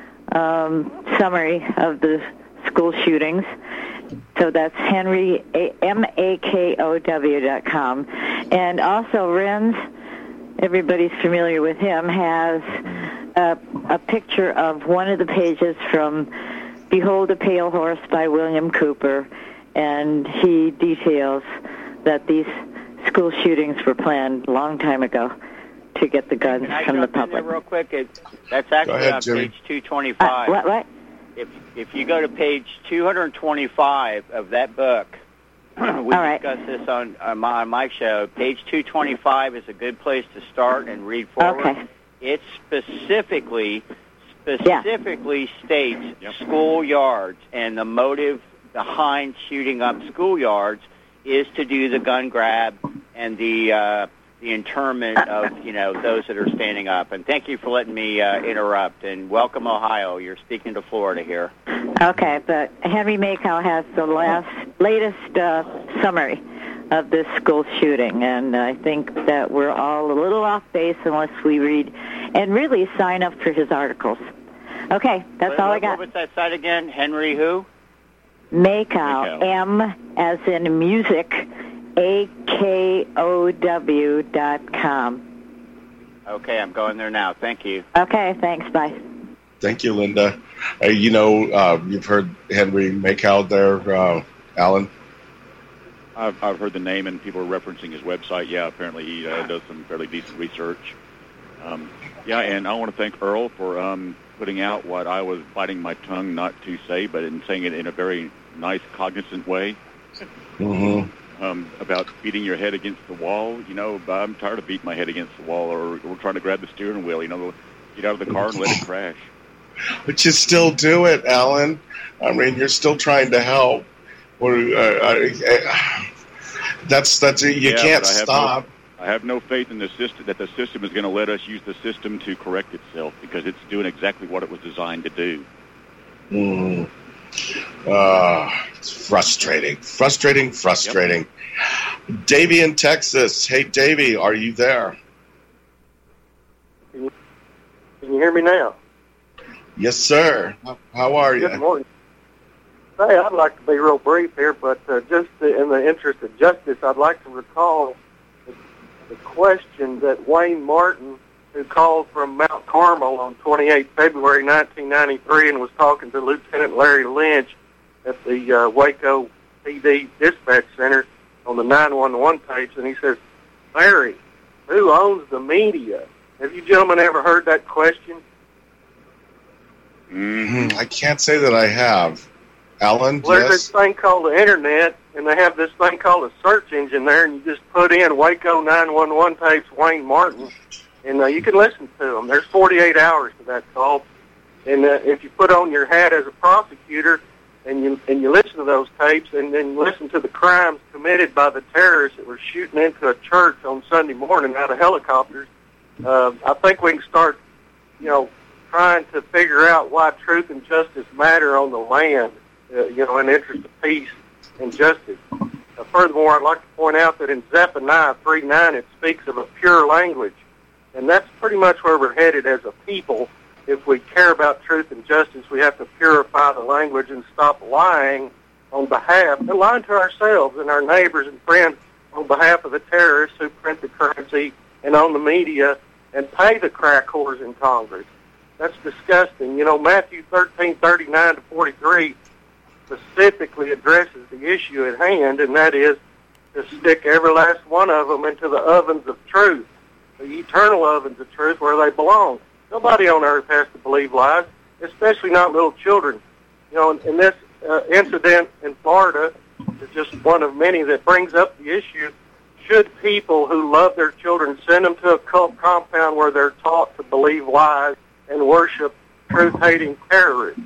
Speaker 12: um, summary of the school shootings. So that's Henry, M A K O W dot com. And also Renz, everybody's familiar with him, has a, a picture of one of the pages from Behold a Pale Horse by William Cooper, and he details that these school shootings were planned a long time ago to get the guns
Speaker 5: Can I
Speaker 12: from the
Speaker 5: jump in
Speaker 12: public.
Speaker 5: there real quick? It, that's actually
Speaker 2: ahead,
Speaker 5: on
Speaker 2: Jimmy.
Speaker 5: page two twenty-five.
Speaker 12: Uh, what? What?
Speaker 5: If if you go to page two twenty-five of that book, we
Speaker 12: All right.
Speaker 5: discussed this on, on, my, on my show. Page two twenty-five is a good place to start and read forward.
Speaker 12: Okay.
Speaker 5: It specifically specifically yeah. states yep. schoolyards, and the motive behind shooting up schoolyards is to do the gun grab and the uh, the internment of, you know, those that are standing up. And thank you for letting me uh, interrupt. And welcome, Ohio. You're speaking to Florida here.
Speaker 12: Okay, but Henry Makow has the last latest uh, summary of this school shooting, and I think that we're all a little off base unless we read and really sign up for his articles. Okay, that's
Speaker 5: what,
Speaker 12: all
Speaker 5: what,
Speaker 12: I got.
Speaker 5: What was that site again? Henry who?
Speaker 12: Makow, M as in music, A K O W dot com.
Speaker 5: Okay, I'm going there now. Thank you.
Speaker 12: Okay, thanks. Bye.
Speaker 2: Thank you, Linda. Uh, you know, uh, you've heard Henry Makow there, uh, Alan?
Speaker 4: I've, I've heard the name, and people are referencing his website. Yeah, apparently he uh, does some fairly decent research. Um, yeah, and I want to thank Earl for um, putting out what I was biting my tongue not to say, but in saying it in a very nice, cognizant way.
Speaker 2: Mm-hmm.
Speaker 4: Um, about beating your head against the wall. You know, I'm tired of beating my head against the wall, or, or trying to grab the steering wheel. You know, get out of the car and let it crash.
Speaker 2: But you still do it, Alan. I mean, you're still trying to help. Or, uh, uh, that's that's you
Speaker 4: yeah,
Speaker 2: can't
Speaker 4: I
Speaker 2: stop.
Speaker 4: No, I have no faith in the system that the system is going to let us use the system to correct itself, because it's doing exactly what it was designed to do.
Speaker 2: Mm. Uh, it's frustrating, frustrating, frustrating. Yep. Davey in Texas. Hey, Davey, are you there?
Speaker 13: Can you, can you hear me now?
Speaker 2: Yes, sir. How, how are you?
Speaker 13: Good morning. Hey, I'd like to be real brief here, but uh, just in the interest of justice, I'd like to recall the, the question that Wayne Martin, who called from Mount Carmel on the twenty-eighth of February nineteen ninety-three and was talking to Lieutenant Larry Lynch at the uh, Waco P D Dispatch Center on the nine one one page, and he says, Larry, who owns the media? Have you gentlemen ever heard that question?
Speaker 2: Mm-hmm. I can't say that I have. Alan,
Speaker 13: well, there's
Speaker 2: yes?
Speaker 13: this thing called the Internet, and they have this thing called a search engine there, and you just put in Waco nine one one tapes Wayne Martin, and uh, you can listen to them. There's forty-eight hours to that call, and uh, if you put on your hat as a prosecutor and you and you listen to those tapes, and then you listen to the crimes committed by the terrorists that were shooting into a church on Sunday morning out of helicopters, uh, I think we can start, you know, trying to figure out why truth and justice matter on the land. Uh, you know, in the interest of peace and justice. Uh, furthermore, I'd like to point out that in Zephaniah three nine, it speaks of a pure language. And that's pretty much where we're headed as a people. If we care about truth and justice, we have to purify the language and stop lying on behalf, and lying to ourselves and our neighbors and friends on behalf of the terrorists who print the currency and own the media and pay the crack whores in Congress. That's disgusting. You know, Matthew thirteen thirty-nine to forty-three specifically addresses the issue at hand, and that is to stick every last one of them into the ovens of truth, the eternal ovens of truth where they belong. Nobody on earth has to believe lies, especially not little children. You know, and this uh, incident in Florida is just one of many that brings up the issue. Should people who love their children send them to a cult compound where they're taught to believe lies and worship truth-hating terrorists?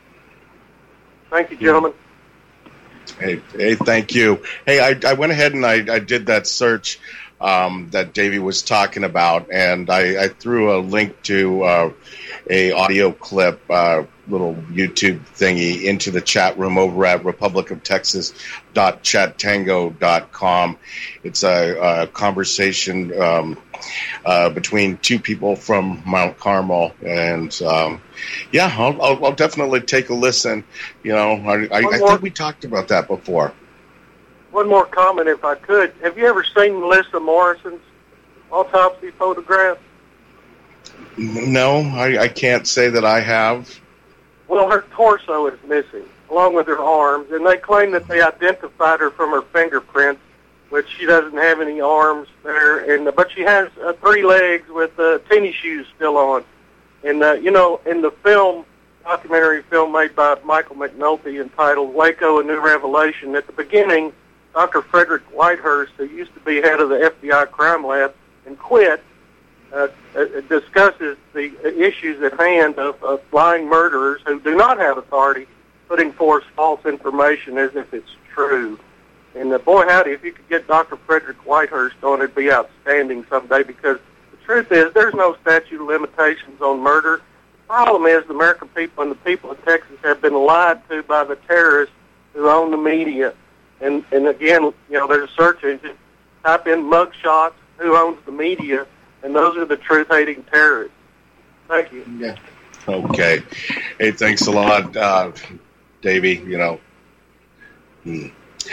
Speaker 13: Thank you, gentlemen.
Speaker 2: Hey, hey, thank you. Hey, I, I went ahead and I, I did that search um, that Davey was talking about, and I, I threw a link to uh, a audio clip, uh, little YouTube thingy, into the chat room over at republic of texas dot chat tango dot com. It's a, a conversation um, uh, between two people from Mount Carmel, and um, yeah, I'll, I'll, I'll definitely take a listen. You know, I, I, I think we talked about that before.
Speaker 13: One more comment, if I could. Have you ever seen Melissa Morrison's autopsy photograph?
Speaker 2: No, I, I can't say that I have.
Speaker 13: Well, her torso is missing, along with her arms, and they claim that they identified her from her fingerprints which she doesn't have any arms there, and but she has uh, three legs with uh, tennis shoes still on. And, uh, you know, in the film, documentary film made by Michael McNulty entitled Waco, A New Revelation, at the beginning, Doctor Frederick Whitehurst, who used to be head of the F B I crime lab and quit, uh, uh, discusses the issues at hand of, of lying murderers who do not have authority putting forth false information as if it's true. And uh, boy, howdy, if you could get Doctor Frederick Whitehurst on, it'd be outstanding someday, because the truth is there's no statute of limitations on murder. The problem is the American people and the people of Texas have been lied to by the terrorists who own the media. And, and again, you know, there's a search engine. Type in mugshots, who owns the media, and those are the truth-hating terrorists. Thank you.
Speaker 2: Yeah. Okay. Hey, thanks a lot, uh, Davey. You know, hmm.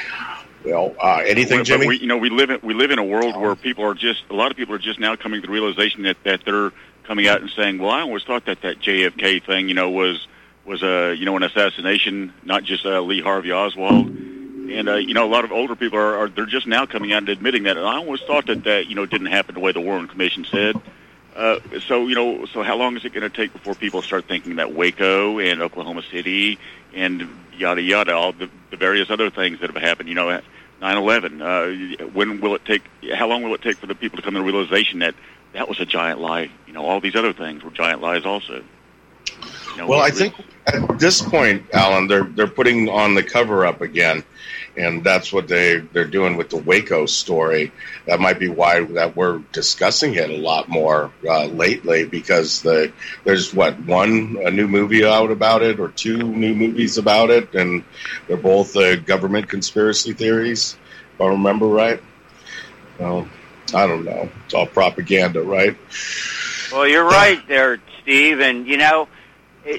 Speaker 2: well, uh, anything,
Speaker 4: well,
Speaker 2: Jimmy?
Speaker 4: We, you know, we live in we live in a world where people are just a lot of people are just now coming to the realization that, that they're coming out and saying, "Well, I always thought that that J F K thing, you know, was was a you know an assassination, not just uh, Lee Harvey Oswald." And, uh, you know, a lot of older people are, are, they're just now coming out and admitting that. And I always thought that that, you know, didn't happen the way the Warren Commission said. Uh, so, you know, so how long is it going to take before people start thinking that Waco and Oklahoma City and yada, yada, all the, the various other things that have happened, you know, nine eleven, uh, when will it take, how long will it take for the people to come to the realization that that was a giant lie? You know, all these other things were giant lies also. You know,
Speaker 2: well, I think at this point, Alan, they're they're putting on the cover up again, and that's what they they're doing with the Waco story. That might be why that we're discussing it a lot more uh, lately, because the there's what one a new movie out about it, or two new movies about it, and they're both uh, government conspiracy theories, if I remember right. Well, I don't know. It's all propaganda, right?
Speaker 5: Well, you're right there, Steve, and you know. It,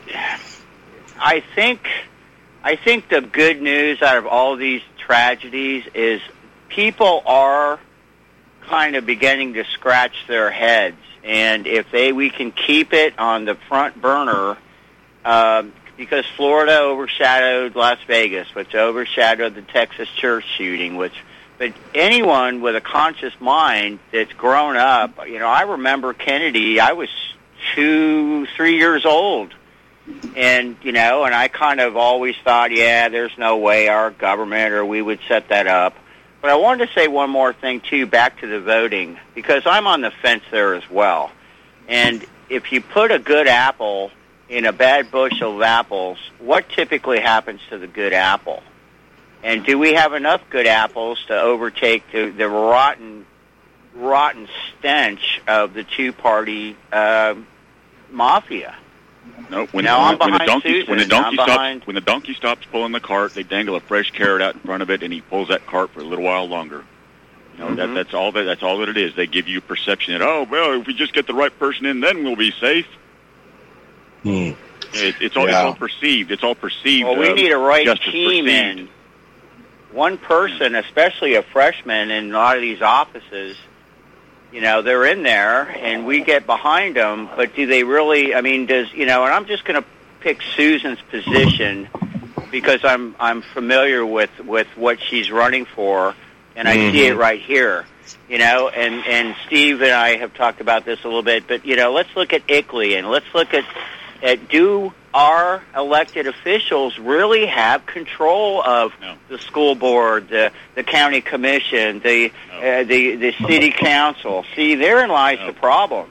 Speaker 5: I think I think the good news out of all these tragedies is people are kind of beginning to scratch their heads, and if they we can keep it on the front burner, um, because Florida overshadowed Las Vegas, which overshadowed the Texas church shooting, which but anyone with a conscious mind that's grown up, you know, I remember Kennedy. I was two, three years old. And, you know, and I kind of always thought, yeah, there's no way our government or we would set that up. But I wanted to say one more thing, too, back to the voting, because I'm on the fence there as well. And if you put a good apple in a bad bushel of apples, what typically happens to the good apple? And do we have enough good apples to overtake the, the rotten, rotten stench of the two-party uh, mafia?
Speaker 4: No, when,
Speaker 5: now
Speaker 4: when,
Speaker 5: I'm
Speaker 4: when the donkey
Speaker 5: Susan,
Speaker 4: when the donkey stops
Speaker 5: behind...
Speaker 4: when the donkey stops pulling the cart, they dangle a fresh carrot out in front of it, and he pulls that cart for a little while longer. You know, mm-hmm. that that's all that that's all that it is. They give you perception that, oh well, if we just get the right person in, then we'll be safe.
Speaker 2: Hmm.
Speaker 4: It, it's all
Speaker 2: yeah.
Speaker 4: it's all perceived. It's all perceived.
Speaker 5: Well, we
Speaker 4: uh,
Speaker 5: need a right team
Speaker 4: perceived.
Speaker 5: in. One person, especially a freshman in a lot of these offices, you know, they're in there, and we get behind them, but do they really, I mean, does, you know, and I'm just going to pick Susan's position because I'm I'm familiar with, with what she's running for, and I mm-hmm. see it right here, you know, and, and Steve and I have talked about this a little bit, but, you know, let's look at ICLEI, and let's look at, at do our elected officials really have control of
Speaker 4: no.
Speaker 5: the school board, the the county commission, the
Speaker 4: no.
Speaker 5: uh, the the city council? See, therein lies
Speaker 4: no.
Speaker 5: the problem.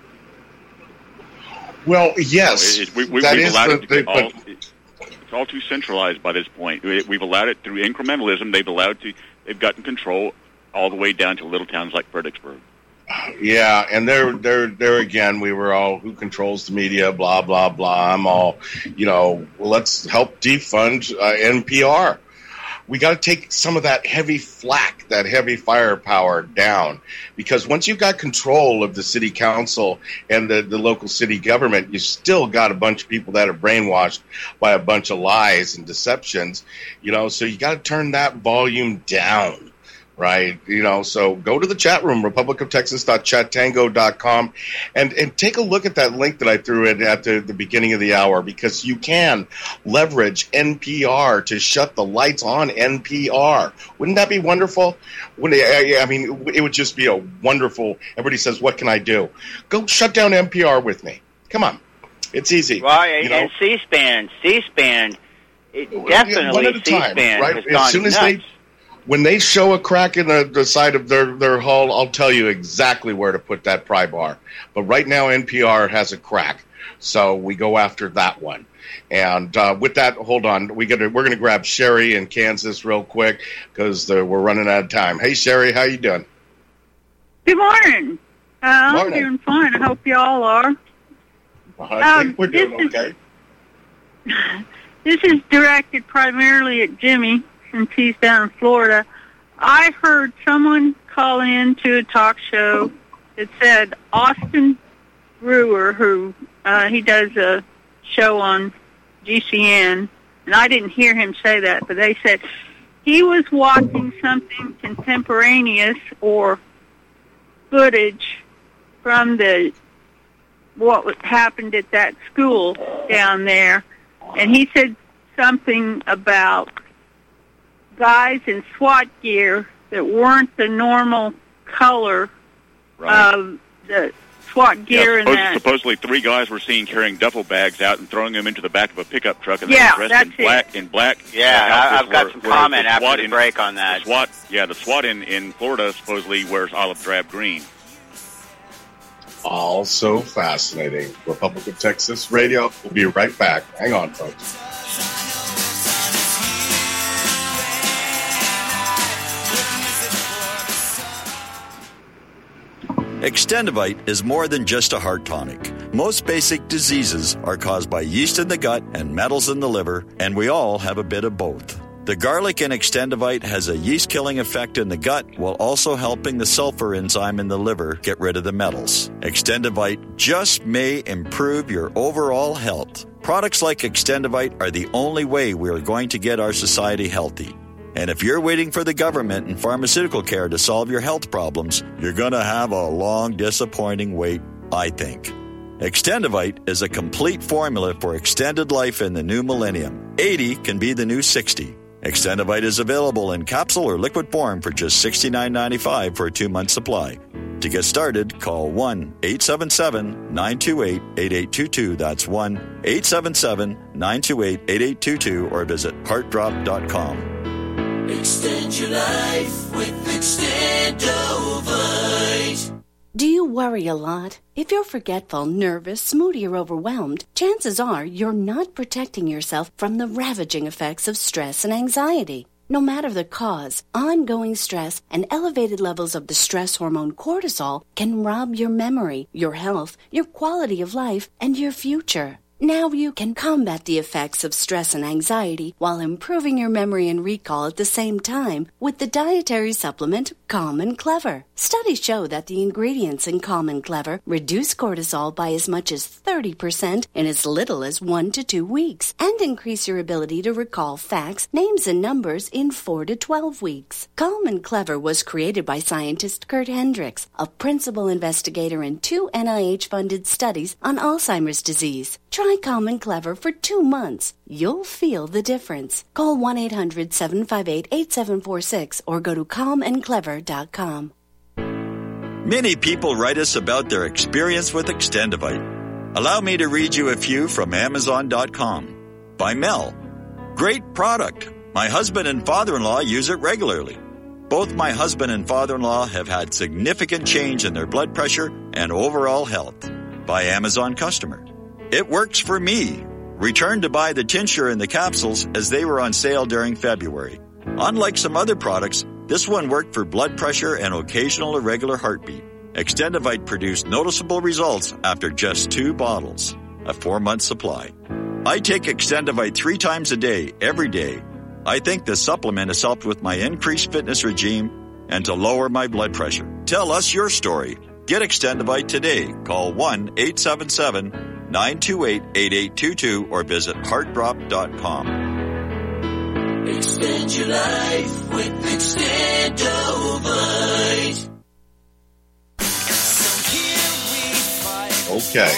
Speaker 2: Well, yes,
Speaker 4: no, it, it, we, we,
Speaker 2: that
Speaker 4: we've
Speaker 2: is
Speaker 4: allowed
Speaker 2: the,
Speaker 4: it to be
Speaker 2: the,
Speaker 4: all, it, it's all too centralized by this point. We, we've allowed it through incrementalism. They've allowed to. They've gotten control all the way down to little towns like Fredericksburg.
Speaker 2: Yeah, and there, there, there again, we were all, who controls the media, blah, blah, blah. I'm all, you know, well, let's help defund uh, N P R. We got to take some of that heavy flack, that heavy firepower down, because once you've got control of the city council and the, the local city government, you still got a bunch of people that are brainwashed by a bunch of lies and deceptions, you know, so you got to turn that volume down. right? You know, so go to the chat room, republic of texas dot chat tango dot com, and, and take a look at that link that I threw in at the, the beginning of the hour, because you can leverage N P R to shut the lights on N P R. Wouldn't that be wonderful? Wouldn't it, I mean, it would just be a wonderful, everybody says, what can I do? Go shut down N P R with me. Come on. It's easy.
Speaker 5: Well,
Speaker 2: you know?
Speaker 5: and C-SPAN, C-SPAN, it definitely C-SPAN
Speaker 2: right?
Speaker 5: has
Speaker 2: As
Speaker 5: gone
Speaker 2: soon as
Speaker 5: nuts.
Speaker 2: they, when they show a crack in the, the side of their, their hull, I'll tell you exactly where to put that pry bar. But right now, N P R has a crack, so we go after that one. And uh, with that, hold on, we gotta, we're going to grab Sherry in Kansas real quick because we're running out of time. Hey, Sherry, how you doing?
Speaker 14: Good morning. Uh, I'm
Speaker 2: Morning.
Speaker 14: doing fine. I hope you all are.
Speaker 2: I
Speaker 14: Um,
Speaker 2: think we're doing
Speaker 14: this is-
Speaker 2: okay.
Speaker 14: This is directed primarily at Jimmy, since he's down in Florida. I heard someone call in to a talk show that said Austin Brewer, who uh, he does a show on G C N, and I didn't hear him say that, but they said he was watching something contemporaneous or footage from the what happened at that school down there, and he said something about guys in SWAT gear that weren't the normal color
Speaker 4: Right.
Speaker 14: of the SWAT gear
Speaker 4: yeah,
Speaker 14: and
Speaker 4: suppos-
Speaker 14: that.
Speaker 4: supposedly three guys were seen carrying duffel bags out and throwing them into the back of a pickup truck, and they
Speaker 14: Yeah,
Speaker 4: were dressed
Speaker 14: that's
Speaker 4: in
Speaker 14: it.
Speaker 4: black. In black,
Speaker 5: Yeah,
Speaker 4: uh,
Speaker 5: I-
Speaker 4: outfits
Speaker 5: I've got
Speaker 4: where-
Speaker 5: some
Speaker 4: where
Speaker 5: comment
Speaker 4: the
Speaker 5: after
Speaker 4: SWAT
Speaker 5: the
Speaker 4: in-
Speaker 5: break on that.
Speaker 4: The SWAT, yeah, the SWAT in, in Florida supposedly wears olive drab green.
Speaker 2: Also fascinating. Republic of Texas Radio. We'll be right back. Hang on, folks.
Speaker 15: Extendivite is more than just a heart tonic. Most basic diseases are caused by yeast in the gut and metals in the liver, and we all have a bit of both. The garlic in Extendivite has a yeast-killing effect in the gut while also helping the sulfur enzyme in the liver get rid of the metals. Extendivite just may improve your overall health. Products like Extendivite are the only way we are going to get our society healthy. And if you're waiting for the government and pharmaceutical care to solve your health problems, you're going to have a long, disappointing wait, I think. Extendivite is a complete formula for extended life in the new millennium. eighty can be the new sixty. Extendivite is available in capsule or liquid form for just sixty-nine ninety-five for a two-month supply. To get started, call one eight seven seven, nine two eight, eight eight two two. That's one eight seven seven, nine two eight, eight eight two two or visit heart drop dot com.
Speaker 16: Extend your life with Extendovite.
Speaker 17: Do you worry a lot? If you're forgetful, nervous, moody, or overwhelmed, chances are you're not protecting yourself from the ravaging effects of stress and anxiety. No matter the cause, ongoing stress and elevated levels of the stress hormone cortisol can rob your memory, your health, your quality of life, and your future. Now you can combat the effects of stress and anxiety while improving your memory and recall at the same time with the dietary supplement Calm and Clever. Studies show that the ingredients in Calm and Clever reduce cortisol by as much as thirty percent in as little as one to two weeks and increase your ability to recall facts, names, and numbers in four to twelve weeks. Calm and Clever was created by scientist Kurt Hendricks, a principal investigator in two N I H-funded studies on Alzheimer's disease. Try Calm and Clever for two months. You'll feel the difference. Call one eight hundred, seven five eight, eight seven four six or go to calm and clever dot com.
Speaker 15: Many people write us about their experience with Extendivite. Allow me to read you a few from amazon dot com. By Mel. Great product. My husband and father-in-law use it regularly. Both my husband and father-in-law have had significant change in their blood pressure and overall health. By Amazon customer. It works for me. Returned to buy the tincture and the capsules as they were on sale during February. Unlike some other products, this one worked for blood pressure and occasional irregular heartbeat. Extendivite produced noticeable results after just two bottles, a four-month supply. I take Extendivite three times a day, every day. I think the supplement has helped with my increased fitness regime and to lower my blood pressure. Tell us your story. Get Extendivite today. Call one eight seven seven, nine two eight, eight eight two two or visit heart drop dot com.
Speaker 16: Extend your life with Extendovite.
Speaker 2: Okay.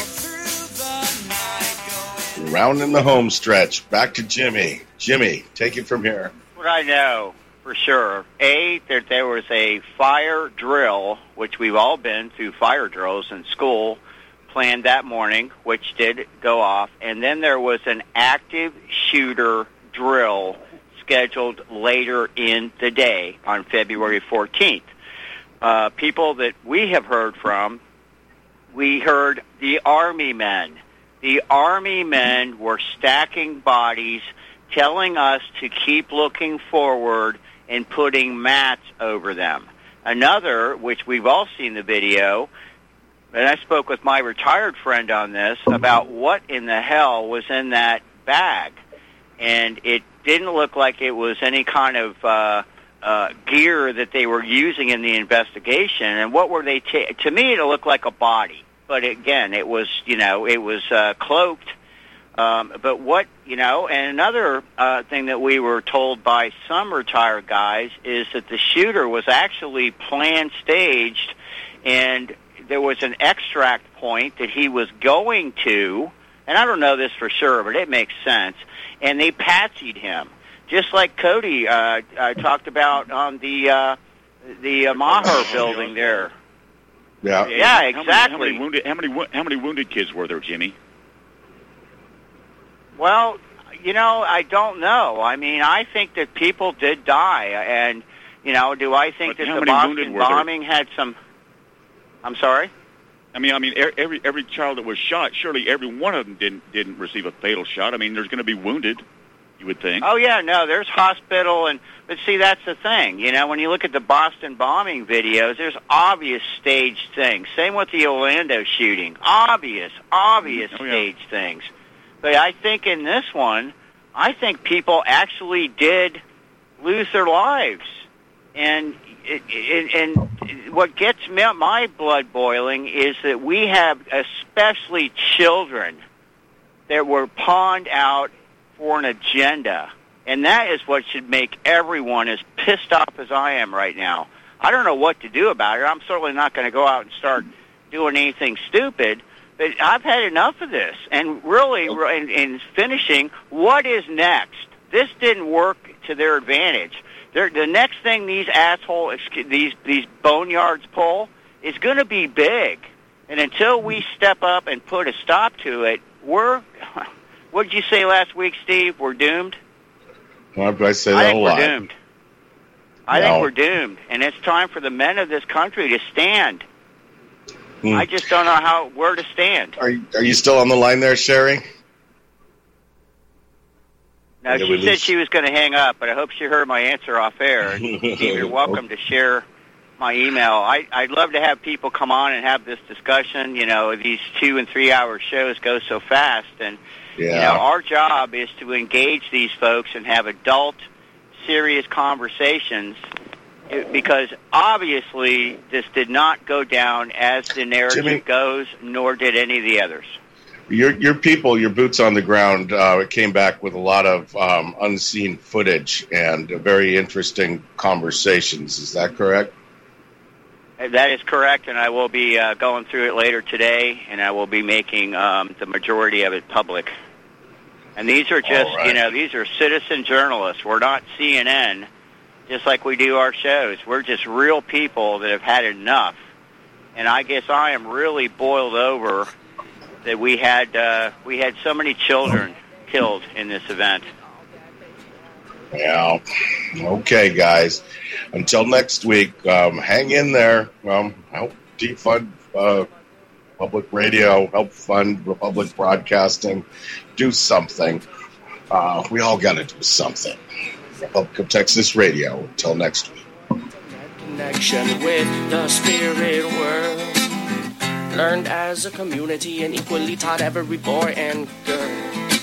Speaker 2: Rounding the home stretch. Back to Jimmy. Jimmy, take it from here.
Speaker 5: What I know for sure, A, that there was a fire drill, which we've all been through fire drills in school, planned that morning, which did go off. And then there was an active shooter drill scheduled later in the day on February fourteenth. Uh, people that we have heard from, we heard the Army men. The Army men were stacking bodies, telling us to keep looking forward and putting mats over them. Another, which we've all seen the video, and I spoke with my retired friend on this, about what in the hell was in that bag. And it didn't look like it was any kind of uh, uh, gear that they were using in the investigation. And what were they ta- to me, it looked like a body. But again, it was, you know, it was uh, cloaked. Um, but what, you know, and another uh, thing that we were told by some retired guys is that the shooter was actually planned, staged, and there was an extract point that he was going to, and I don't know this for sure, but it makes sense, and they patsied him. Just like Cody uh, I talked about on the uh, the uh, Maher building there.
Speaker 2: Yeah,
Speaker 5: yeah,
Speaker 4: How
Speaker 5: exactly.
Speaker 4: many, how many wounded? How many? wo- How many wounded kids were there, Jimmy?
Speaker 5: Well, you know, I don't know. I mean, I think that people did die, and you know, do I think
Speaker 4: But
Speaker 5: that
Speaker 4: how
Speaker 5: the
Speaker 4: many wounded
Speaker 5: Boston
Speaker 4: were there?
Speaker 5: bombing had some? I'm sorry.
Speaker 4: I mean, I mean, e- every every child that was shot, surely every one of them didn't didn't receive a fatal shot. I mean, there's going to be wounded, you would think.
Speaker 5: Oh yeah, no, there's hospital, and but see, that's the thing. You know, when you look at the Boston bombing videos, there's obvious staged things. Same with the Orlando shooting, obvious, obvious
Speaker 4: Oh, yeah.
Speaker 5: staged things. But I think in this one, I think people actually did lose their lives, and it, it, and what gets me, my blood boiling is that we have especially children that were pawned out for an agenda. And that is what should make everyone as pissed off as I am right now. I don't know what to do about it. I'm certainly not going to go out and start doing anything stupid, but I've had enough of this. And really, in, in finishing, what is next? This didn't work to their advantage. They're, the next thing these asshole, these these boneyards pull is going to be big. And until we step up and put a stop to it, we're... What did you say last week, Steve? We're doomed?
Speaker 2: Well, I say that
Speaker 5: I
Speaker 2: a
Speaker 5: think we're
Speaker 2: lot.
Speaker 5: doomed. I
Speaker 2: No.
Speaker 5: think we're doomed, and it's time for the men of this country to stand.
Speaker 2: Hmm.
Speaker 5: I just don't know how where to stand.
Speaker 2: Are you, are you still on the line there, Sherry?
Speaker 5: Now,
Speaker 2: Yeah,
Speaker 5: she
Speaker 2: we
Speaker 5: said
Speaker 2: lose-
Speaker 5: she was going to hang up, but I hope she heard my answer off air. Steve, you're welcome to share my email. I, I'd love to have people come on and have this discussion. You know, these two and three hour shows go so fast, and
Speaker 2: Yeah.
Speaker 5: you know, our job is to engage these folks and have adult, serious conversations. eh, Because obviously, this did not go down as the narrative
Speaker 2: Jimmy-
Speaker 5: goes, nor did any of the others.
Speaker 2: Your your people, your boots on the ground, uh, came back with a lot of um, unseen footage and uh, very interesting conversations. Is that correct?
Speaker 5: That is correct, and I will be uh, going through it later today, and I will be making um, the majority of it public. And these are just,
Speaker 2: All right.
Speaker 5: you know, these are citizen journalists. We're not C N N, just like we do our shows. We're just real people that have had enough. And I guess I am really boiled over that we had uh, we had so many children killed in this event.
Speaker 2: Yeah. Okay, guys. Until next week, um, hang in there. Um, help defund uh, public radio, help fund Republic Broadcasting. Do something. Uh, we all got to do something. Republic of Texas Radio. Until next week.
Speaker 18: Connection with the spirit world. Learned as a community and equally taught every boy and girl.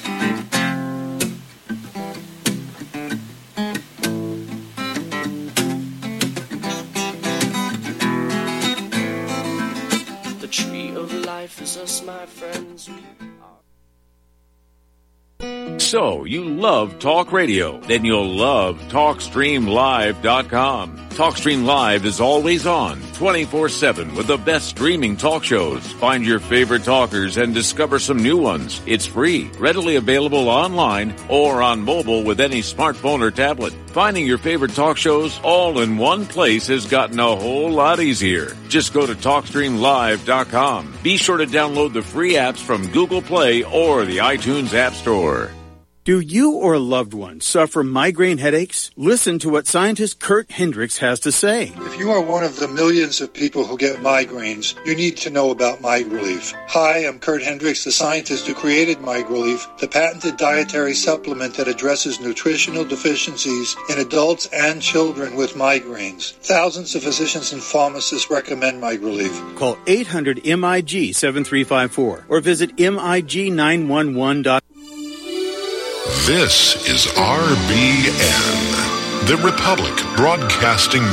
Speaker 18: The tree of life is us, my friends. We are.
Speaker 6: So, you love talk radio? Then you'll love talk stream live dot com. TalkStream Live is always on, twenty-four seven, with the best streaming talk shows. Find your favorite talkers and discover some new ones. It's free, readily available online or on mobile with any smartphone or tablet. Finding your favorite talk shows all in one place has gotten a whole lot easier. Just go to talk stream live dot com. Be sure to download the free apps from Google Play or the iTunes App Store.
Speaker 19: Do you or a loved one suffer migraine headaches? Listen to what scientist Kurt Hendricks has to say.
Speaker 20: If you are one of the millions of people who get migraines, you need to know about MiGrelief. Hi, I'm Kurt Hendricks, the scientist who created MiGrelief, the patented dietary supplement that addresses nutritional deficiencies in adults and children with migraines. Thousands of physicians and pharmacists recommend MiGrelief.
Speaker 19: Call eight hundred M I G seven three five four or visit M I G nine one one dot com.
Speaker 21: This is R B N, the Republic Broadcasting